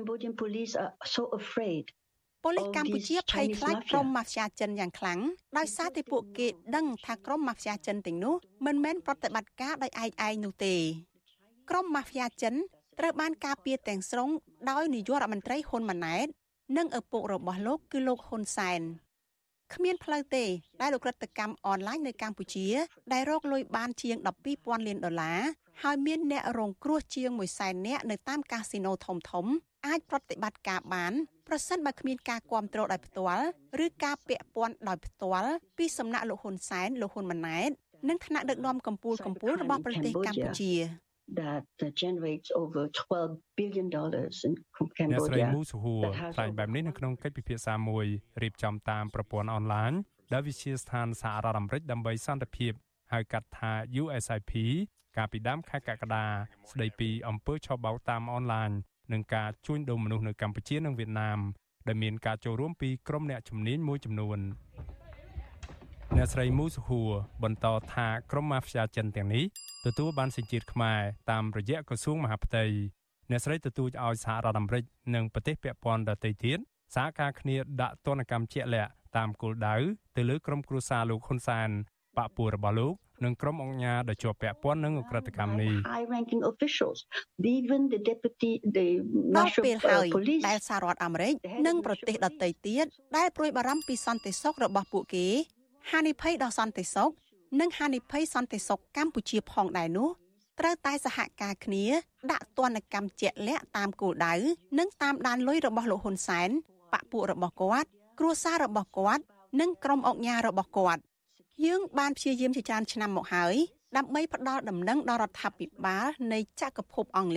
ប៉ូលីសកម្ពុជាភ័យខ្លាចក្រុមម៉ាហ្វៀចិនយ៉ាងខ្លាំងដោយសារតែពួកគេដឹងថាក្រុមម៉ាហ្វៀចិនទាំងនោះមិនមែនប្រតិបត្តិការដោយឯកឯងនោះទេក្រុមម៉ាហ្វៀចិនត្រូវបានការពារទាំងស្រុងដោយនាយករដ្ឋមន្ត្រីហ៊ុនម៉ាណែតនិងឪពុករបស់លោកគឺលោកហ៊ុនសែនគ្មានផ្លូវទេដែលឧក្រិដ្ឋកម្មអនឡាញនៅកម្ពុជាដែលរកលុយបានជាងដប់ពីរពាន់លានដុល្លារហើយមានអ្នករងគ្រោះជាងមួយសែននាក់នៅតាមកាស៊ីណូធំធំអាចប្រតិបត្តិការបានប្រសិនបើគ្មានការគាំទ្រដោយផ្ទាល់ឬការពាក់ព័ន្ធដោយផ្ទាល់ពីសំណាក់លោកហ៊ុនសែនលោកហ៊ុនម៉ាណែតនិងថ្នាក់ដឹកនាំកម្ពុជាកម្ពុជារបស់ប្រទេសកម្ពុជា that generates over twelve billion dollars in Cambodia អ្នកស្រីមូសុហួរថ្លែងបែបនេះនៅក្នុងកិច្ចពិភាក្សាមួយរៀបចំតាមប្រព័ន្ធអនឡាញដែលវិទ្យាស្ថានសហរដ្ឋអាមេរិកដើម្បីសន្តិភាពហៅកាត់ថា U S I P កាលពីដើមខែកក្កដាស្ដីពីអំពើឆបោកតាមអនឡាញនិងការជួញដូរមនុស្សនៅកម្ពុជានិងវៀតណាមដែលមានការចូលរួមពីក្រុមអ្នកជំនាញមួយចំនួនអ្នកស្រីមូសុហួរបន្តថាក្រុមម៉ាហ្វៀចិនទាំងនេះទទួលបានសេចក្ដីខ្មែរតាមរយៈក្រសួងមហាផ្ទៃអ្នកស្រីទទូចឲ្យសហរដ្ឋអាមេរិកនិងប្រទេសពាក់ព័ន្ធដទៃទៀតសហការគ្នាដាក់ទណ្ឌកម្មជាក់លាក់តាមគោលដៅទៅលើក្រុមគ្រួសារលោកហ៊ុនសែនបកពួករបស់លោកនិងក្រុមអង្គការដែលជាប់ពាក់ព័ន្ធនឹងឧក្រិដ្ឋកម្មនេះ high ranking officials even the deputy the national police ដែលសហរដ្ឋអាមេរិកនិងប្រទេសដទៃទៀតដែលព្រួយបារម្ភពីសន្តិសុខរបស់ពួកគេហានិភ័យដល់សន្តិសុខនិងហានិភ័យសន្តិសុខកម្ពុជាផងដែរនោះត្រូវតែសហការគ្នាដាក់ទណ្ឌកម្មជាក់លាក់តាមគោលដៅនិងតាមដានលុយរបស់លោកហ៊ុនសែនបកពួករបស់គាត់គ្រួសាររបស់គាត់និងក្រុមអង្គការរបស់គាត់យើងបានព្យាយាមជាច្រើនឆ្នាំមកហើយដើម្បីផ្ដល់ដំណឹងដល់រដ្ឋាភិបាលនៃចក្រភពអង់គ្លេស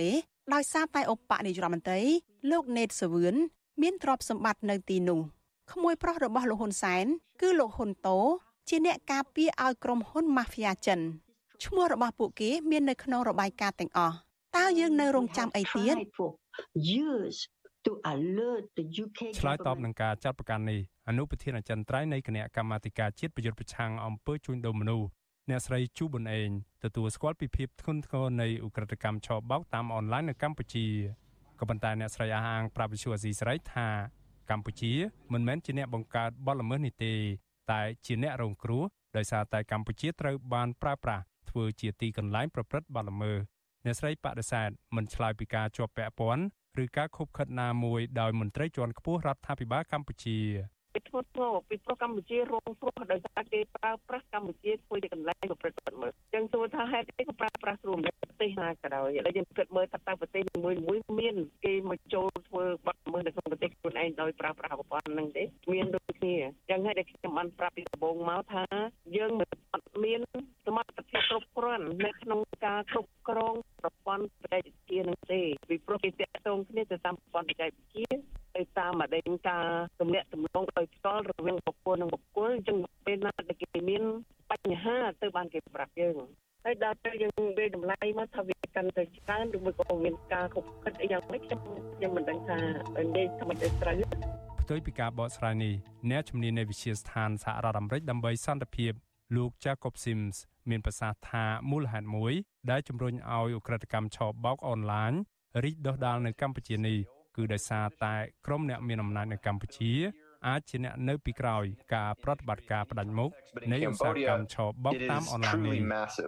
ដោយសារតែឧបនាយករដ្ឋមន្ត្រីលោកណេតសាវឿនមានទ្រព្យសម្បត្តិនៅទីនោះក្មួយប្រុសរបស់លោកហ៊ុនសែនគឺលោកហ៊ុនតូជាអ្នកការពារឲ្យក្រុមហ៊ុនម៉ាហ្វ្យាចិនឈ្មោះរបស់ពួកគេមាននៅក្នុងរបាយការណ៍ទាំងអស់តើយើងនៅរងចាំអីទៀត to alert the ยู เคឆ្លើយតបនឹងការចាត់បង្កាន់នេះអនុប្រធានអចិន្ត្រៃយ៍នៃគណៈកម្មាធិការជាតិប្រយុទ្ធប្រឆាំងអំពើជួញដូរមនុស្សអ្នកស្រីជូប៊ុនអេងទទួលស្គាល់ពីភាពធ្ងន់ធ្ងរនៃឧក្រិដ្ឋកម្មឆបោកតាមអនឡាញនៅកម្ពុជាក៏ប៉ុន្តែអ្នកស្រីអះអាងប្រាប់វិទ្យុអាស៊ីសេរីថាកម្ពុជាមិនមែនជាអ្នកបង្កើតបទល្មើសនេះទេតែជាអ្នករងគ្រោះដោយសារតែកម្ពុជាត្រូវបានប្រើប្រាស់ធ្វើជាទីកន្លែងប្រព្រឹត្តបទល្មើសអ្នកស្រីបដិសេធមិនឆ្លើយពីការជាប់ពាក់ព័ន្ធឬការខុបខិតណាមួយដោយមន្ត្រីជាន់ខ្ពស់រដ្ឋាភិបាលកម្ពុជាពីធ្ងន់ធ្ងរពីព្រោះកម្ពុជារងគ្រោះដោយសារគេប្រើប្រាស់កម្ពុជាធ្វើជាកន្លែងប្រព្រឹត្តបទល្មើសចឹងសួរថាហេតុអីក៏ប្រើប្រាស់រួមប្រទេសណាក៏ដោយឥឡូវយើងគិតមើលថាតើប្រទេសមួយមួយមានគេមកចូលធ្វើបទល្មើសនៅក្នុងប្រទេសខ្លួនឯងដោយប្រើប្រាស់ឧបករណ៍ហ្នឹងទេមានដូចគ្នាចឹងហើយដែលខ្ញុំបានប្រាប់ពីដំបូងមកថាយើងមិនអត់មានសមត្ថភាពគ្រប់គ្រាន់នៅក្នុងការគ្រប់គ្រងប្រព័ន្ធបច្ចេកវិទ្យាហ្នឹងទេពីព្រោះគេតាក់ទងគ្នាទៅតាមប្រព័ន្ធបច្ចេកវិទ្យាទៅតាមអតីតការទំនាក់ទំនងដោយផ្ទាល់រវាងបុគ្គលនិងបុគ្គលអញ្ចឹងពេលណាដែលគេមានបញ្ហាទៅបានគេប្រាប់យើងហើយដល់ពេលយើងវាតម្លៃមកថាវាកាន់តែច្រើនឬមួយក៏មានការខុសខិតអីយ៉ាងម៉េចខ្ញុំខ្ញុំមិនដឹងថានិយាយថាមិនត្រូវផ្ទុយពីការបកស្រាយនេះអ្នកជំនាញនៃវិទ្យាស្ថានសហរដ្ឋអាមេរិកដើម្បីសន្តិភាពលោក Jacob Sims មានប្រសាសន៍ថាមូលហេតុមួយដែលជំរុញឲ្យឧក្រិដ្ឋកម្មឆបោកអនឡាញរីកដុះដាលនៅកម្ពុជានេះគឺដោយសារតែក្រុមអ្នកមានអំណាចនៅកម្ពុជាអាចជាអ្នកនៅពីក្រោយការប្រតិបត្តិការផ្ដាច់មុខនៃឧស្សាហកម្មឆបោកតាមអនឡាញនេះ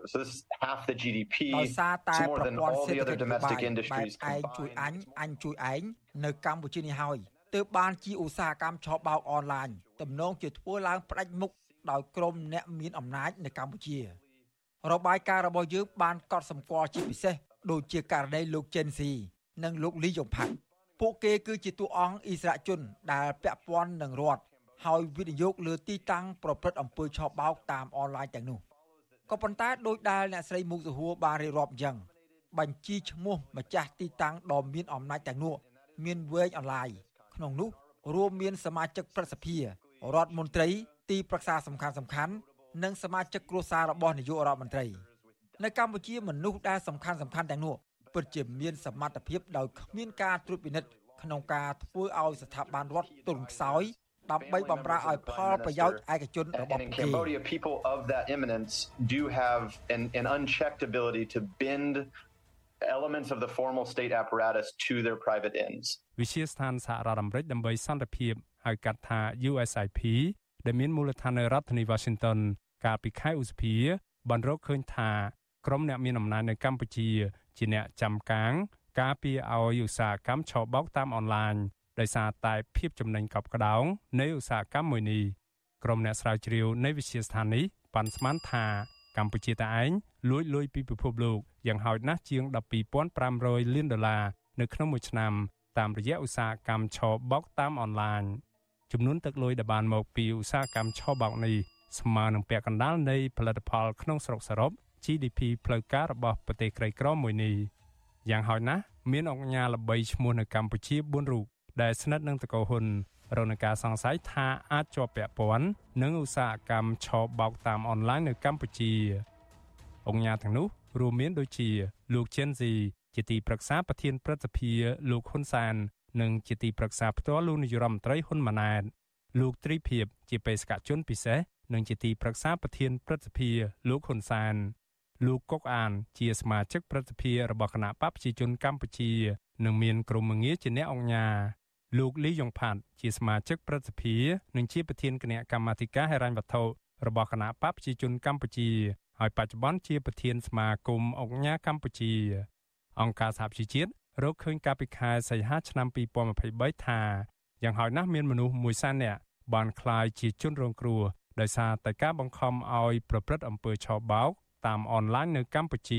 ដោយសារតែប្រព័ន្ធសេដ្ឋកិច្ចបែបឯងជួយអញអញជួយឯងនៅកម្ពុជានេះហើយទើបបានជាឧស្សាហកម្មឆបោកអនឡាញទំនងជាធ្វើឡើងផ្ដាច់មុខដោយក្រុមអ្នកមានអំណាចនៅកម្ពុជារបាយការណ៍របស់យើងបានកត់សម្គាល់ជាពិសេសដូចជាករណីលោកជេនស៊ីនិងលោកលីយ៉ុងផាត់ពួកគេគឺជាតួអង្គអិសរាជជនដែលពាក់ព័ន្ធនឹងរដ្ឋហើយវិនិយោគលើទីតាំងប្រព្រឹត្តអំពើឆបោកតាមអនឡាញទាំងនោះក៏ប៉ុន្តែដោយដែលអ្នកស្រីមុកសុហួរបានរៀបរាប់អញ្ចឹងបញ្ជីឈ្មោះម្ចាស់ទីតាំងដ៏មានអំណាចទាំងនោះមានវែងអន្លាយក្នុងនោះរួមមានសមាជិកព្រឹទ្ធសភារដ្ឋមន្ត្រីទីប្រឹក្សាសំខាន់សំខាន់និងសមាជិកគ្រួសាររបស់នាយករដ្ឋមន្ត្រីនៅកម្ពុជាមនុស្សដែលសំខាន់សំខាន់ទាំងនោះពិតជាមានសមត្ថភាពដោយគ្មានការត្រួតពិនិត្យក្នុងការធ្វើឲ្យស្ថាប័នរដ្ឋទន់ខ្សោយដើម្បីបម្រើឲ្យផលប្រយោជន៍ឯកជនរបស់ពួកគេ Cambodia people of that eminence do have an an unchecked ability to bend elements of the formal state apparatus to their private ends វិទ្យាស្ថានសហរដ្ឋអាមេរិកដើម្បីសន្តិភាពហៅកាត់ថា U S I P ដែលមានមូលដ្ឋាននៅរដ្ឋធានី Washington កាលពីខែឧសភាបានរកឃើញថាក្រុមអ្នកមានអំណាចនៅកម្ពុជាជាអ្នកចាំកាងការពារឲ្យឧស្សាហកម្មឆបោកតាមអនឡាញដោយសារតែភាពចំណេញកប់ក្តោងនៃឧស្សាហកម្មមួយនេះក្រុមអ្នកស្រាវជ្រាវនៃវិទ្យាស្ថាននេះប៉ាន់ស្មានថាកម្ពុជាតែឯងលួចលុយពីពិភពលោកយ៉ាងហោចណាស់ជាងដប់ពីរពាន់ប្រាំរយលានដុល្លារនៅក្នុងមួយឆ្នាំតាមរយៈឧស្សាហកម្មឆបោកតាមអនឡាញចំនួនទឹកលុយដែលបានមកពីឧស្សាហកម្មឆបោកនេះស្មើនឹងពាក់កណ្ដាលនៃផលិតផលក្នុងស្រុកសរុប G D P ផ្លូវការរបស់ប្រទេសក្រីក្រមួយនេះយ៉ាងហោចណាស់មានអង្គការល្បីឈ្មោះនៅកម្ពុជាបួនរូបដែលស្និទ្ធនឹងតកូលហ៊ុនរងការសង្ស័យថាអាចជាប់ពាក់ព័ន្ធនឹងឧស្សាហកម្មឆបោកតាមអនឡាញនៅកម្ពុជាអង្គការទាំងនោះរួមមានដូចជាលោកជេនស៊ីជាទីប្រឹក្សាប្រធានព្រឹទ្ធសភាលោកហ៊ុនសែននិងជាទីប្រឹក្សាផ្ទាល់លោកនាយរដ្ឋមន្ត្រីហ៊ុនម៉ាណែតលោកត្រីភិបជាបេសកជនពិសេសនិងជាទីប្រឹក្សាប្រធានព្រឹទ្ធសភាលោកហ៊ុនសែនលោកកុកអានជាសមាជិកព្រឹទ្ធសភារបស់គណៈបព្វជិជនកម្ពុជានិងមានក្រុមងារជាអ្នកអង្គការលោកលីយ៉ុងផាត់ជាសមាជិកព្រឹទ្ធសភានិងជាប្រធានគណៈកម្មាធិការហិរញ្ញវត្ថុរបស់គណៈបព្វជិជនកម្ពុជាហើយបច្ចុប្បន្នជាប្រធានសមាគមអង្គការកម្ពុជាអង្គការសហប្រជាជាតិរកឃើញកាលពីខែសីហាឆ្នាំពីរពាន់ម្ភៃបីថាយ៉ាងហោចណាស់មានមនុស្សមួយសែននាក់បានក្លាយជាជនរងគ្រោះដោយសារតែការបង្ខំឲ្យប្រព្រឹត្តអំពើឆបោកតាមអនឡាញនៅកម្ពុជា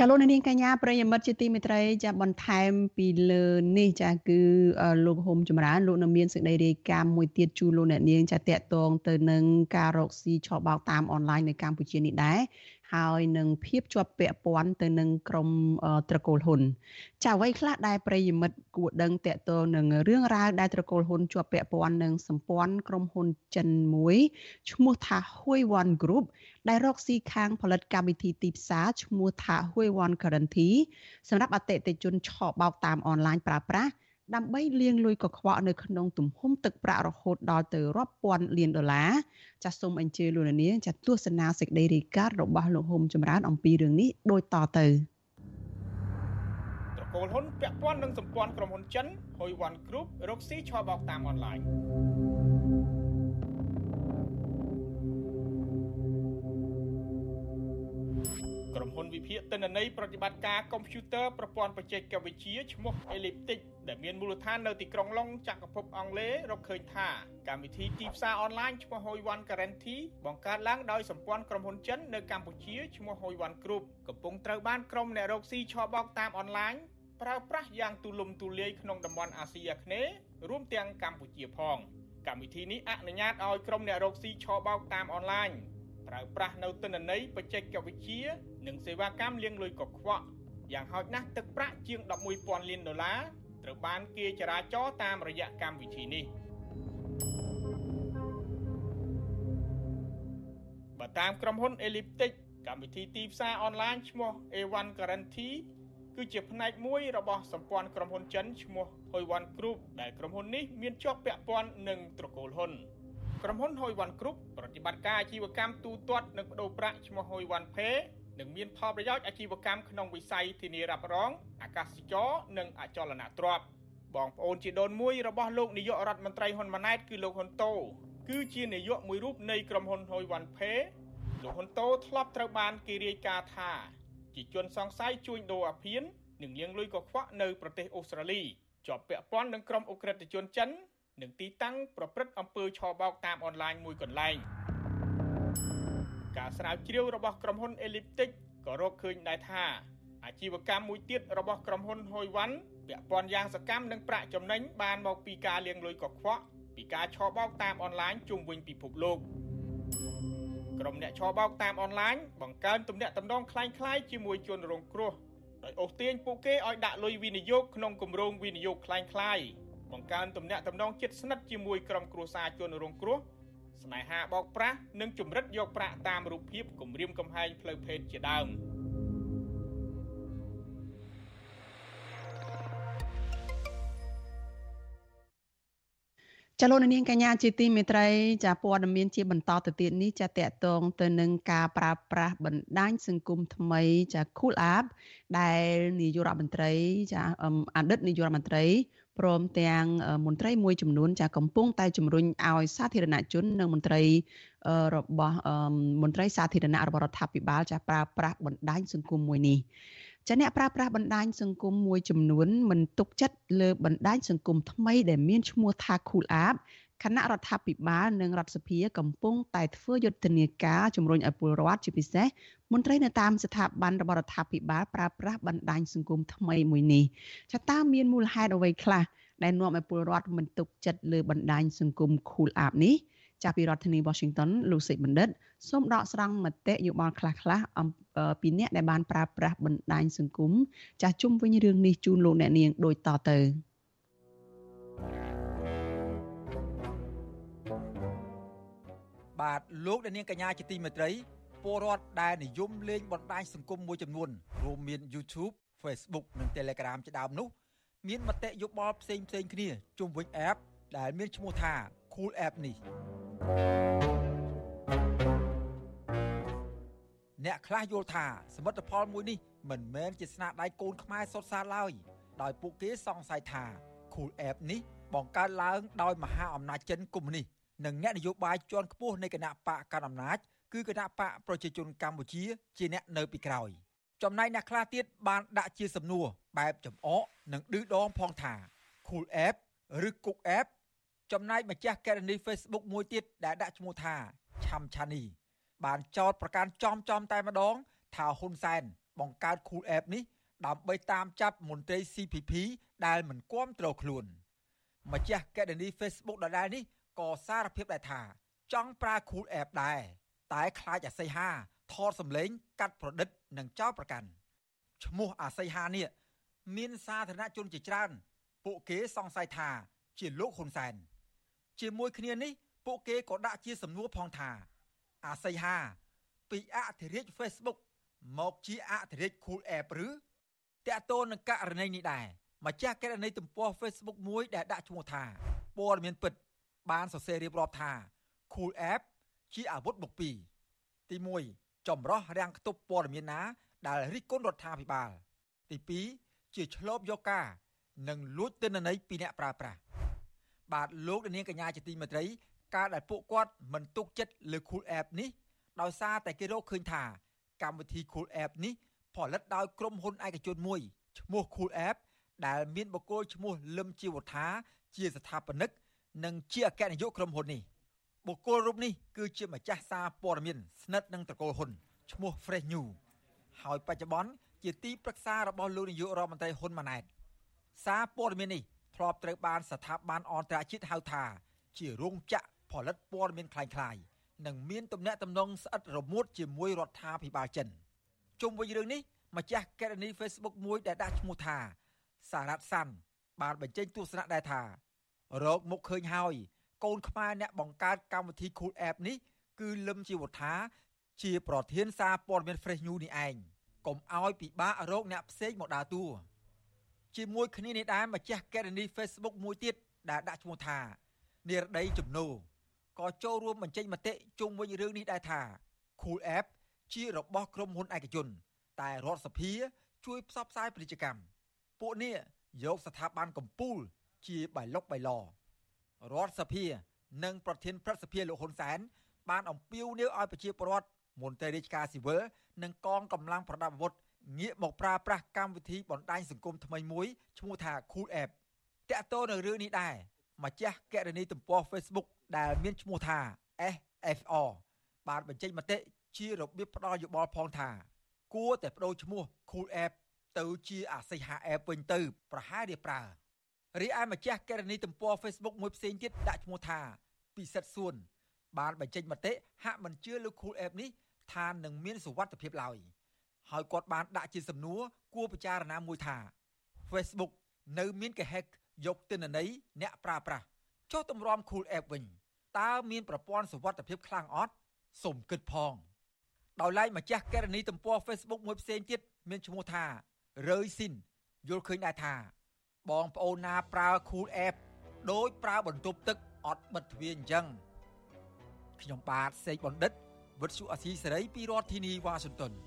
ចាលោកនាងកញ្ញាប្រិយមិត្តជាទីមេត្រីចាបន្ថែមពីលើនេះចាគឺលោកហ៊ុំចម្រើនលោកនៅមានសេចក្តីរាយការណ៍មួយទៀតជូនលោកអ្នកនាងចាតាក់ទងទៅនឹងការរកស៊ីឆបោកតាមអនឡាញនៅកម្ពុជានេះដែរហើយនឹងភាពជាប់ពាក់ព័ន្ធទៅនឹងក្រុមត្រកូលហ៊ុនចាអ្វីខ្លះដែលប្រិយមិត្តគួរដឹងតាក់ទងនឹងរឿងរ៉ាវដែលត្រកូលហ៊ុនជាប់ពាក់ព័ន្ធនឹងសម្ព័ន្ធក្រុមហ៊ុនចិនមួយឈ្មោះថា Huiwan Group ដែលរកស៊ីខាងផលិតកម្មវិធីទីផ្សារឈ្មោះថា Huiwan Currency សម្រាប់អតិថិជនឆបោកតាមអនឡាញប្រើប្រាស់ដើម្បីលាងលុយកខ្វក់នៅក្នុងទំហំទឹកប្រាក់រហូតដល់ទៅរាប់ពាន់លានដុល្លារចាសសូមអញ្ជើញលោកនាងចាសទស្សនាសេចក្តីរាយការណ៍របស់លោកហ៊ុំចម្រើនអំពីរឿងនេះដូចតទៅត្រកូលហ៊ុនពាក់ព័ន្ធនឹងសម្ព័ន្ធក្រុមហ៊ុនចិន Huiwan Group រកស៊ីឆបោកតាមអនឡាញក្រុមហ៊ុនវិភាគទិន្នន័យប្រតិបត្តិការកុំព្យូទ័រប្រព័ន្ធបច្ចេកវិទ្យាឈ្មោះ Elliptic ដែលមានមូលដ្ឋាននៅទីក្រុងឡុងចក្រភពអង់គ្លេសរកឃើញថាកម្មវិធីទីផ្សារអនឡាញឈ្មោះ Huiwan Currency បង្កើតឡើងដោយសម្ព័ន្ធក្រុមហ៊ុនចិននៅកម្ពុជាឈ្មោះ Huiwan Group កំពុងត្រូវបានក្រុមអ្នករកស៊ីឆបោកតាមអនឡាញប្រើប្រាស់យ៉ាងទូលំទូលាយក្នុងតំបន់អាស៊ីអាគ្នេយ៍រួមទាំងកម្ពុជាផងកម្មវិធីនេះអនុញ្ញាតឲ្យក្រុមអ្នករកស៊ីឆបោកតាមអនឡាញប្រើប្រាស់នៅទិន្នន័យបច្ចេកវិទ្យានិងសេវាកម្មលាងលុយកខ្វក់យ៉ាងហោចណាស់ទឹកប្រាក់ជាងដប់មួយពាន់លានដុល្លារត្រូវបានគេចរាចរតាមរយៈកម្មវិធីនេះបើតាមក្រុមហ៊ុន Elliptic កម្មវិធីទីផ្សារអនឡាញឈ្មោះ Huiwan Currency គឺជាផ្នែកមួយរបស់សម្ព័ន្ធក្រុមហ៊ុនចិនឈ្មោះ Huiwan Group ដែលក្រុមហ៊ុននេះមានជាប់ពាក់ព័ន្ធនឹងត្រកូលហ៊ុនក្រុមហ៊ុន Huiwan Group ប្រតិបត្តិការអាជីវកម្មទូទាត់និងប្តូរប្រាក់ឈ្មោះ Huiwan Pay និងមានផលប្រយោជន៍អាជីវកម្មក្នុងវិស័យធានារ៉ាប់រងអាកាសចរណ៍និងអចលនទ្រព្យបងប្អូនជីដូនមួយរបស់លោកនាយករដ្ឋមន្ត្រីហ៊ុនម៉ាណែតគឺលោកហ៊ុនតូគឺជានាយកមួយរូបនៃក្រុមហ៊ុន Huiwan Pay លោកហ៊ុនតូធ្លាប់ត្រូវបានគេរាយការណ៍ថាជាជនសង្ស័យជួញដូរអាភៀននិងលាងលុយកខ្វក់នៅប្រទេសអូស្ត្រាលីជាប់ពាក់ព័ន្ធនឹងក្រុមអ ுக ្រិតជនចិននិងទីតាំងប្រព្រឹត្តអំពើឆបោកតាមអនឡាញមួយកន្លែងការស្រាវជ្រាវរបស់ក្រុមហ៊ុន Elliptic ក៏រកឃើញដែរថាអាជីវកម្មមួយទៀតរបស់ក្រុមហ៊ុន Huiwan ពាក់ព័ន្ធយ៉ាងសកម្មនឹងប្រាក់ចំណេញបានមកពីការលាងលុយកខ្វក់ពីការឆបោកតាមអនឡាញជុំវិញពិភពលោកក្រុមអ្នកឆបោកតាមអនឡាញបង្កើនទំនាក់ទំនងคล้ายៗជាមួយជនរងគ្រោះដោយអូសទាញពួកគេឲ្យដាក់លុយវិនិយោគក្នុងគម្រោងវិនិយោគคล้ายៗបង្កើនទំនាក់ទំនងជិតស្និទ្ធជាមួយក្រុមគ្រួសារជនរងគ្រោះស្នេហាបោកប្រាស់និងជំរិតយកប្រាក់តាមរូបភាពគំរាមកំហែងផ្លូវភេទជាដើមចលនានាងកញ្ញាជាទីមេត្រីចាព័ត៌មានជាបន្តទៅទៀតនេះចាតកតងទៅនឹងការប្រើប្រាស់បណ្ដាញសង្គមថ្មីចា Cool App ដែលនាយករដ្ឋមន្ត្រីចាអតីតនាយករដ្ឋមន្ត្រីព្រមទាំងមន្ត្រីមួយចំនួនចាកំពុងតែជំរុញឲ្យសាធារណជននិងមន្ត្រីរបស់មន្ត្រីសាធារណៈរបស់រដ្ឋាភិបាលចាប្រើប្រាស់បណ្ដាញសង្គមមួយនេះចាអ្នកប្រើប្រាស់បណ្ដាញសង្គមមួយចំនួនមិនទុកចិត្តលើបណ្ដាញសង្គមថ្មីដែលមានឈ្មោះថា Cool App គណៈរដ្ឋាភិបាលនិងរដ្ឋសភាកំពុងតែធ្វើយុទ្ធនាការជំរុញឲ្យពលរដ្ឋជាពិសេសមន្ត្រីនៅតាមស្ថាប័នរបស់រដ្ឋាភិបាលប្រើប្រាស់បណ្ដាញសង្គមថ្មីមួយនេះចាតើមានមូលហេតុអ្វីខ្លះដែលនាំឲ្យពលរដ្ឋមិនទុកចិត្តលើបណ្ដាញសង្គម Cool App នេះចាប់ពីរដ្ឋធានី Washington លោកសេកបណ្ឌិតសូមដកស្រង់មតិយោបល់ខ្លះៗអំពីអ្នកដែលបានប្រើប្រាស់បណ្ដាញសង្គមចាស់ជុំវិញរឿងនេះជូនលោកអ្នកនាងដូចតទៅបាទលោកអ្នកនាងកញ្ញាជាទីមេត្រីពលរដ្ឋដែលនិយមលេងបណ្ដាញសង្គមមួយចំនួនរួមមាន YouTube Facebook និង Telegram ជាដើមនោះមានមតិយោបល់ផ្សេងៗគ្នាជុំវិញ App ដែលមានឈ្មោះថា Cool App នេះអ្នកខ្លះយល់ថាសមិទ្ធផលមួយនេះមិនមែនជាស្នាដៃកូនខ្មែរសុទ្ធសាធឡើយដោយពួកគេសង្ស័យថា Cool App នេះបង្កើតឡើងដោយមហាអំណាចចិនកុម្មុយនីសនិងអ្នកនយោបាយជាន់ខ្ពស់នៃគណៈបកកណ្ដាលអំណាចគឺគណៈបកប្រជាជនកម្ពុជាជាអ្នកនៅពីក្រោយចំណែកអ្នកខ្លះទៀតបានដាក់ជាសំណួរបែបចំអកនិងឌឺដងផងថា Cool App ឬ Cook App ចំណែកម្ចាស់កេរនី Facebook មួយទៀតដែលដាក់ឈ្មោះថាឆាំឆានីបានចោទប្រកាន់ចំចំតែម្ដងថាហ៊ុនសែនបង្កើត Cool App នេះដើម្បីតាមចាប់មន្ត្រី ซี พี พี ដែលមិនគាំទ្រខ្លួនម្ចាស់កេរនី Facebook ដដែលនេះក៏សារភាពដែរថាចង់ប្រើ Cool App ដែរតែខ្លាចអាស័យហាថតសម្លេងកាត់ប្រឌិតនិងចោទប្រកាន់ឈ្មោះអាស័យហានេះមានសាធារណជនជាច្រើនពួកគេសង្ស័យថាជាលោកហ៊ុនសែនជាមួយគ្នានេះពួកគេក៏ដាក់ជាសំណួរផងថាអាស័យហាពីអធិរាជ Facebook មកជាអធិរាជ Cool App ឬតាក់ទងនឹងករណីនេះដែរម្ចាស់កេរនីទំព័រ Facebook មួយដែលដាក់ឈ្មោះថាព័ត៌មានពិតបានសរសេររៀបរាប់ថា Cool App ជាអាវុធបុកពីរទីមួយចម្រោះរាំងខ្ទប់ព័ត៌មានណាដែលរិះគន់រដ្ឋាភិបាលទីពីរជាឆ្លូបយកការនិងលួចទិន្នន័យពីអ្នកប្រើប្រាស់បាទលោកនាងកញ្ញាជាទីមេត្រីការដែលពួកគាត់មិនទុកចិត្តលើ Cool App នេះដោយសារតែគេរកឃើញថាកម្មវិធី Cool App នេះផលិតដោយក្រុមហ៊ុនឯកជនមួយឈ្មោះ Cool App ដែលមានបុគ្គលឈ្មោះលឹមជាវុធាជាស្ថាបនិកនិងជាអគ្គនាយកក្រុមហ៊ុននេះបុគ្គលរូបនេះគឺជាម្ចាស់សារព័ត៌មានស្និទ្ធនឹងត្រកូលហ៊ុនឈ្មោះ Fresh News ហើយបច្ចុប្បន្នជាទីប្រឹក្សារបស់លោកនាយករដ្ឋមន្ត្រីហ៊ុនម៉ាណែតសារព័ត៌មាននេះធ្លាប់ត្រូវបានស្ថាប័នអន្តរជាតិហៅថាជារោងចក្រផលិតព័ត៌មានคล้ายៗនិងមានទំនាក់ទំនងស្អិតរមួតជាមួយរដ្ឋាភិបាលចិនជុំវិញរឿងនេះម្ចាស់កេរនី Facebook មួយដែលដាក់ឈ្មោះថាសារ៉ាត់សាន់បានបញ្ចេញទស្សនៈដែរថារកមុខឃើញហើយកូនខ្មែរអ្នកបង្កើតកម្មវិធី Cool App នេះគឺលឹមជាវុធាជាប្រធានសារព័ត៌មាន Fresh News នេះឯងកុំឲ្យពិបាករកអ្នកផ្សេងមកដើរតួជាមួយគ្នានេះដែរម្ចាស់កេរនី Facebook មួយទៀតដែលដាក់ឈ្មោះថានិរដីជំនោក៏ចូលរួមបញ្ចេញមតិជុំវិញរឿងនេះដែរថា Cool App ជារបស់ក្រុមហ៊ុនឯកជនតែរដ្ឋសភាជួយផ្សព្វផ្សាយពាណិជ្ជកម្មពួកនេះយកស្ថាប័នកម្ពុជាជាបៃលុកបៃលរដ្ឋសភានិងប្រធានព្រឹទ្ធសភាលោកហ៊ុនសែនបានអំពាវនាវឲ្យប្រជាពលរដ្ឋមន្ត្រីរាជការស៊ីវិលនិងកងកម្លាំងប្រដាប់អាវុធងាកមកប្រើប្រាស់កម្មវិធីបណ្ដាញសង្គមថ្មីមួយឈ្មោះថា Cool App តាក់ទងនឹងរឿងនេះដែរម្ចាស់កេរនីទំព័រ Facebook ដែលមានឈ្មោះថា អេស អេហ្វ អារ បានបញ្ចេញមតិជារបៀបផ្ដល់យោបល់ផងថាគួរតែបដូរឈ្មោះ Cool App ទៅជាអាស័យហា App វិញទៅប្រហែលជាប្រើរីឯម្ចាស់កេរនីទំព័រ Facebook មួយផ្សេងទៀតដាក់ឈ្មោះថាពិសិដ្ឋសួនបានបញ្ចេញមតិហាក់មិនជឿលើ Cool App នេះថានឹងមានសុវត្ថិភាពឡើយហើយគាត់បានដាក់ជាសំណួរគួរពិចារណាមួយថា Facebook នៅមានគេ hack យកទិន្នន័យអ្នកប្រើប្រាស់ចុះទម្រាំ Cool App វិញតើមានប្រព័ន្ធសុវត្ថិភាពខ្លាំងអត់សូមគិតផងដោយឡែកម្ចាស់កេរនីទំព័រ Facebook មួយផ្សេងទៀតមានឈ្មោះថារើយស៊ីនយល់ឃើញដែរថាបងប្អូនណាប្រើ Cool App ដោយប្រើបន្ទប់ទឹកអត់បិទទ្វារអញ្ចឹងខ្ញុំបាទសេកបណ្ឌិតវិទ្យុអាស៊ីសេរីពីរដ្ឋធានីវ៉ាស៊ីនតោន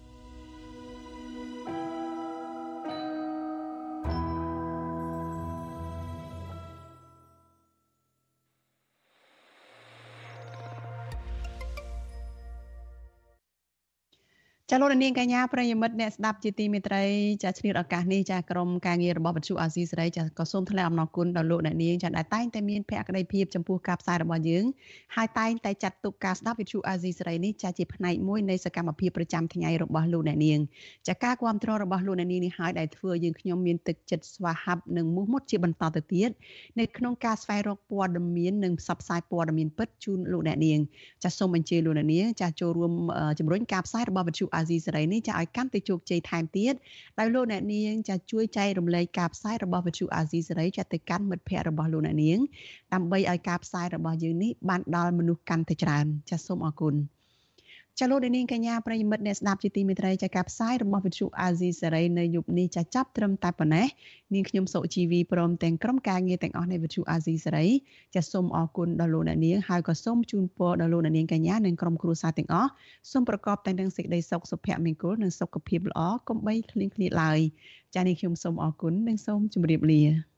ចាលោកនាងកញ្ញាប្រិយមិត្តអ្នកស្ដាប់ជាទីមេត្រីចាឆ្លៀតឱកាសនេះចាក្រុមការងាររបស់វិទ្យុអាស៊ីសេរីចាក៏សូមថ្លែងអំណរគុណដល់លោកអ្នកនាងចាដែលតែងតែមានភក្ដីភាពចំពោះការផ្សាយរបស់យើងហើយតែងតែចាត់ទុកការស្ដាប់វិទ្យុអាស៊ីសេរីនេះចាជាផ្នែកមួយនៃសកម្មភាពប្រចាំថ្ងៃរបស់លោកអ្នកនាងចាការគាំទ្ររបស់លោកអ្នកនាងនេះហើយដែលធ្វើយើងខ្ញុំមានទឹកចិត្តស្វាហាប់និងមោះមុតជាបន្តទៅទៀតនៅក្នុងការស្វែងរកព័ត៌មាននិងផ្សព្វផ្សាយព័ត៌មានពិតជូនលោកអ្នកនាងចាសូមអញ្ជើញលោកអ្នកនាងចាចូលរួមជំរុញការផ្សាយរបស់វិទ្យុអាស៊ីសេរីនេះចាឲ្យកាន់តែជោគជ័យថែមទៀតដោយលោកអ្នកនាងចាជួយចែករំលែកការផ្សាយរបស់វិទ្យុអាស៊ីសេរីចាទៅកាន់មិត្តភ័ក្តិរបស់លោកអ្នកនាងដើម្បីឲ្យការផ្សាយរបស់យើងនេះបានដល់មនុស្សកាន់តែច្រើនចាសូមអរគុណចាលោកនាងកញ្ញាប្រិយមិត្តអ្នកស្ដាប់ជាទីមេត្រីចាការផ្សាយរបស់វិទ្យុអាស៊ីសេរីនៅយប់នេះចាចាប់ត្រឹមតែប៉ុណ្ណេះនាងខ្ញុំសុជីវីព្រមទាំងក្រុមការងារទាំងអស់នៃវិទ្យុអាស៊ីសេរីចាសូមអរគុណដល់លោកអ្នកនាងហើយក៏សូមជូនពរដល់លោកអ្នកនាងកញ្ញានិងក្រុមគ្រួសារទាំងអស់សូមប្រកបតែនឹងសេចក្តីសុខសុភមង្គលនិងសុខភាពល្អកុំបីឃ្លៀងឃ្លាតឡើយចានាងខ្ញុំសូមអរគុណនិងសូមជម្រាបលា